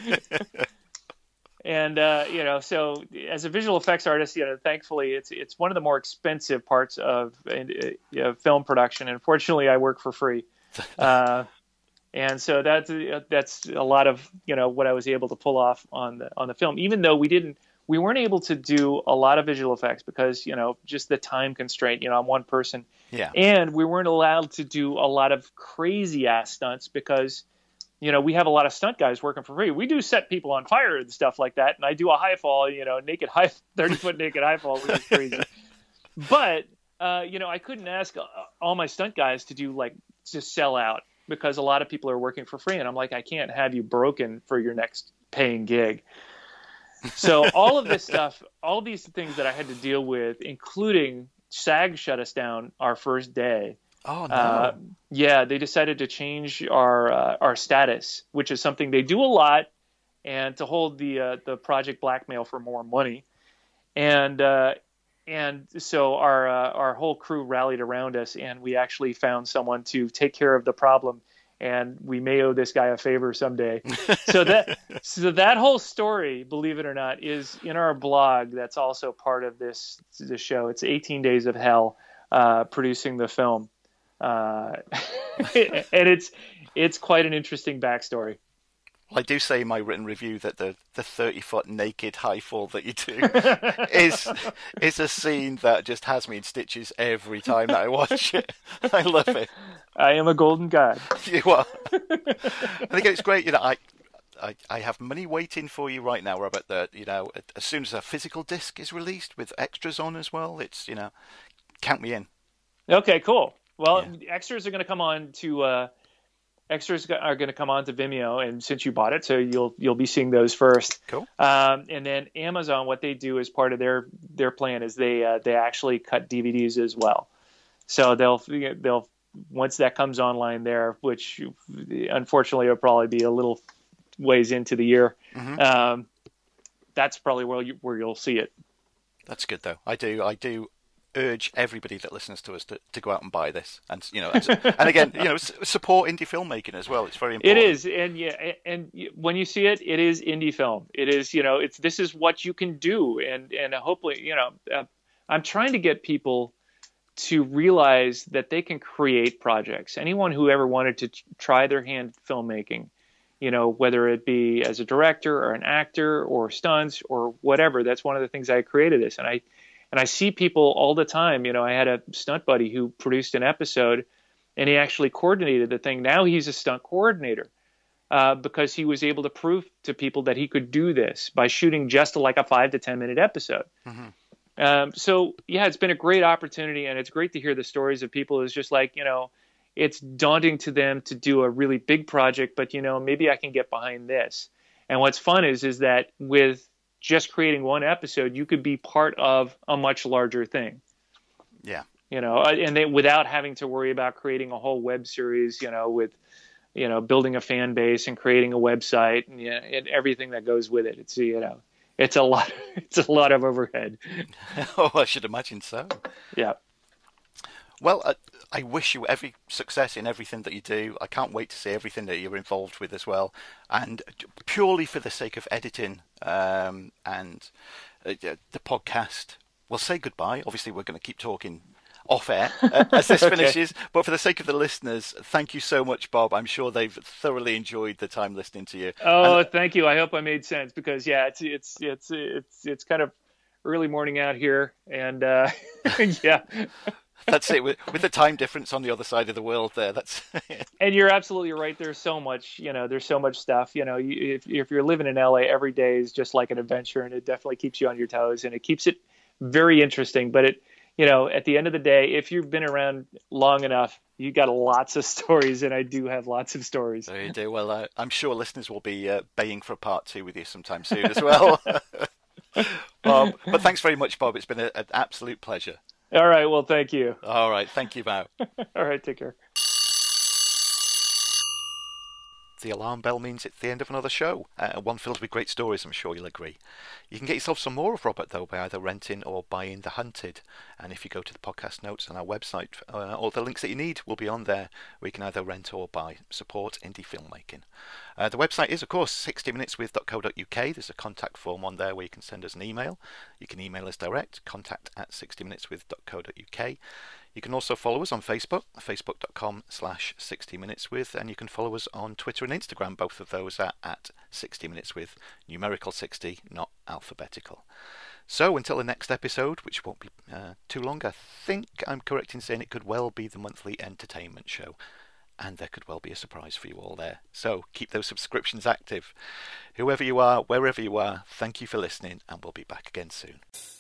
And, uh, you know, so as a visual effects artist, you know, thankfully it's it's one of the more expensive parts of uh, film production. And fortunately, I work for free. Uh, and so that's, uh, that's a lot of, you know, what I was able to pull off on the on the film, even though we didn't we weren't able to do a lot of visual effects because, you know, just the time constraint, you know, I'm one person. Yeah. And we weren't allowed to do a lot of crazy ass stunts because, you know, we have a lot of stunt guys working for free. We do set people on fire and stuff like that. And I do a high fall, you know, naked high, thirty foot naked high fall, which is crazy. But, uh, you know, I couldn't ask all my stunt guys to do like, just sell out because a lot of people are working for free. And I'm like, I can't have you broken for your next paying gig. So all of this stuff, all of these things that I had to deal with, including SAG shut us down our first day. Oh, no. Uh, yeah, they decided to change our uh, our status, which is something they do a lot, and to hold the uh, the project blackmail for more money, and uh, and so our uh, our whole crew rallied around us, and we actually found someone to take care of the problem, and we may owe this guy a favor someday. so that so that whole story, believe it or not, is in our blog. That's also part of this this show. It's eighteen Days of Hell, uh, producing the film. Uh, and it's it's quite an interesting backstory. Well, I do say in my written review that the the thirty foot naked high fall that you do is is a scene that just has me in stitches every time that I watch it. I love it. I am a golden god. You are. And again, it's great. You know, I, I I have money waiting for you right now, Robert. That you know, as soon as a physical disc is released with extras on as well, it's you know, count me in. Okay, cool. Well, Yeah. extras are going to come on to. Uh, Extras are going to come on to Vimeo, and since you bought it, so you'll you'll be seeing those first. Cool. Um, and then Amazon, what they do as part of their their plan is they uh, they actually cut D V Ds as well. So they'll they'll once that comes online there, which unfortunately will probably be a little ways into the year. Mm-hmm. Um, that's probably where you where you'll see it. That's good though. I do I do urge everybody that listens to us to, to go out and buy this, and you know, and, and again, you know, support indie filmmaking as well. It's very important. It is, and yeah, and when you see it, it is indie film. It is, you know, it's this is what you can do, and and hopefully, you know, uh, I'm trying to get people to realize that they can create projects. Anyone who ever wanted to try their hand filmmaking, you know, whether it be as a director or an actor or stunts or whatever, that's one of the things I created this, and I. And I see people all the time. You know, I had a stunt buddy who produced an episode, and he actually coordinated the thing. Now he's a stunt coordinator uh, because he was able to prove to people that he could do this by shooting just like a five to ten minute episode. Mm-hmm. Um, so yeah, it's been a great opportunity, and it's great to hear the stories of people who's just like, you know, it's daunting to them to do a really big project, but you know, maybe I can get behind this. And what's fun is is that with just creating one episode, you could be part of a much larger thing. Yeah. You know, and they, without having to worry about creating a whole web series, you know, with, you know, building a fan base and creating a website and, you know, and everything that goes with it. It's, you know, it's a lot, it's a lot of overhead. Oh, I should imagine so. Yeah. Well, uh, I wish you every success in everything that you do. I can't wait to see everything that you're involved with as well. And purely for the sake of editing um, and uh, the podcast, we'll say goodbye. Obviously, we're going to keep talking off air uh, as this okay. finishes. But for the sake of the listeners, thank you so much, Bob. I'm sure they've thoroughly enjoyed the time listening to you. Oh, and, thank you. I hope I made sense because, yeah, it's it's it's it's it's kind of early morning out here, and uh, yeah. That's it. With, with the time difference on the other side of the world there, that's And you're absolutely right. There's so much, you know, there's so much stuff, you know, you, if, if you're living in L A, every day is just like an adventure, and it definitely keeps you on your toes, and it keeps it very interesting. But it, you know, at the end of the day, if you've been around long enough, you got lots of stories, and I do have lots of stories. There you do. Well, uh, I'm sure listeners will be uh, baying for a part two with you sometime soon as well. Bob, but thanks very much, Bob. It's been a, an absolute pleasure. All right. Well, thank you. All right. Thank you, Mao. All right. Take care. The alarm bell means it's the end of another show. Uh, one filled with great stories, I'm sure you'll agree. You can get yourself some more of Robert, though, by either renting or buying The Hunted. And if you go to the podcast notes on our website, uh, all the links that you need will be on there, where you can either rent or buy. Support indie filmmaking. Uh, the website is, of course, sixty minutes with dot co dot uk. There's a contact form on there where you can send us an email. You can email us direct, contact at sixty minutes with dot co dot uk. You can also follow us on Facebook, facebook.com slash 60minuteswith, and you can follow us on Twitter and Instagram, both of those are at sixty minutes with, numerical sixty, not alphabetical. So until the next episode, which won't be uh, too long, I think I'm correct in saying it could well be the monthly entertainment show, and there could well be a surprise for you all there. So keep those subscriptions active. Whoever you are, wherever you are, thank you for listening, and we'll be back again soon.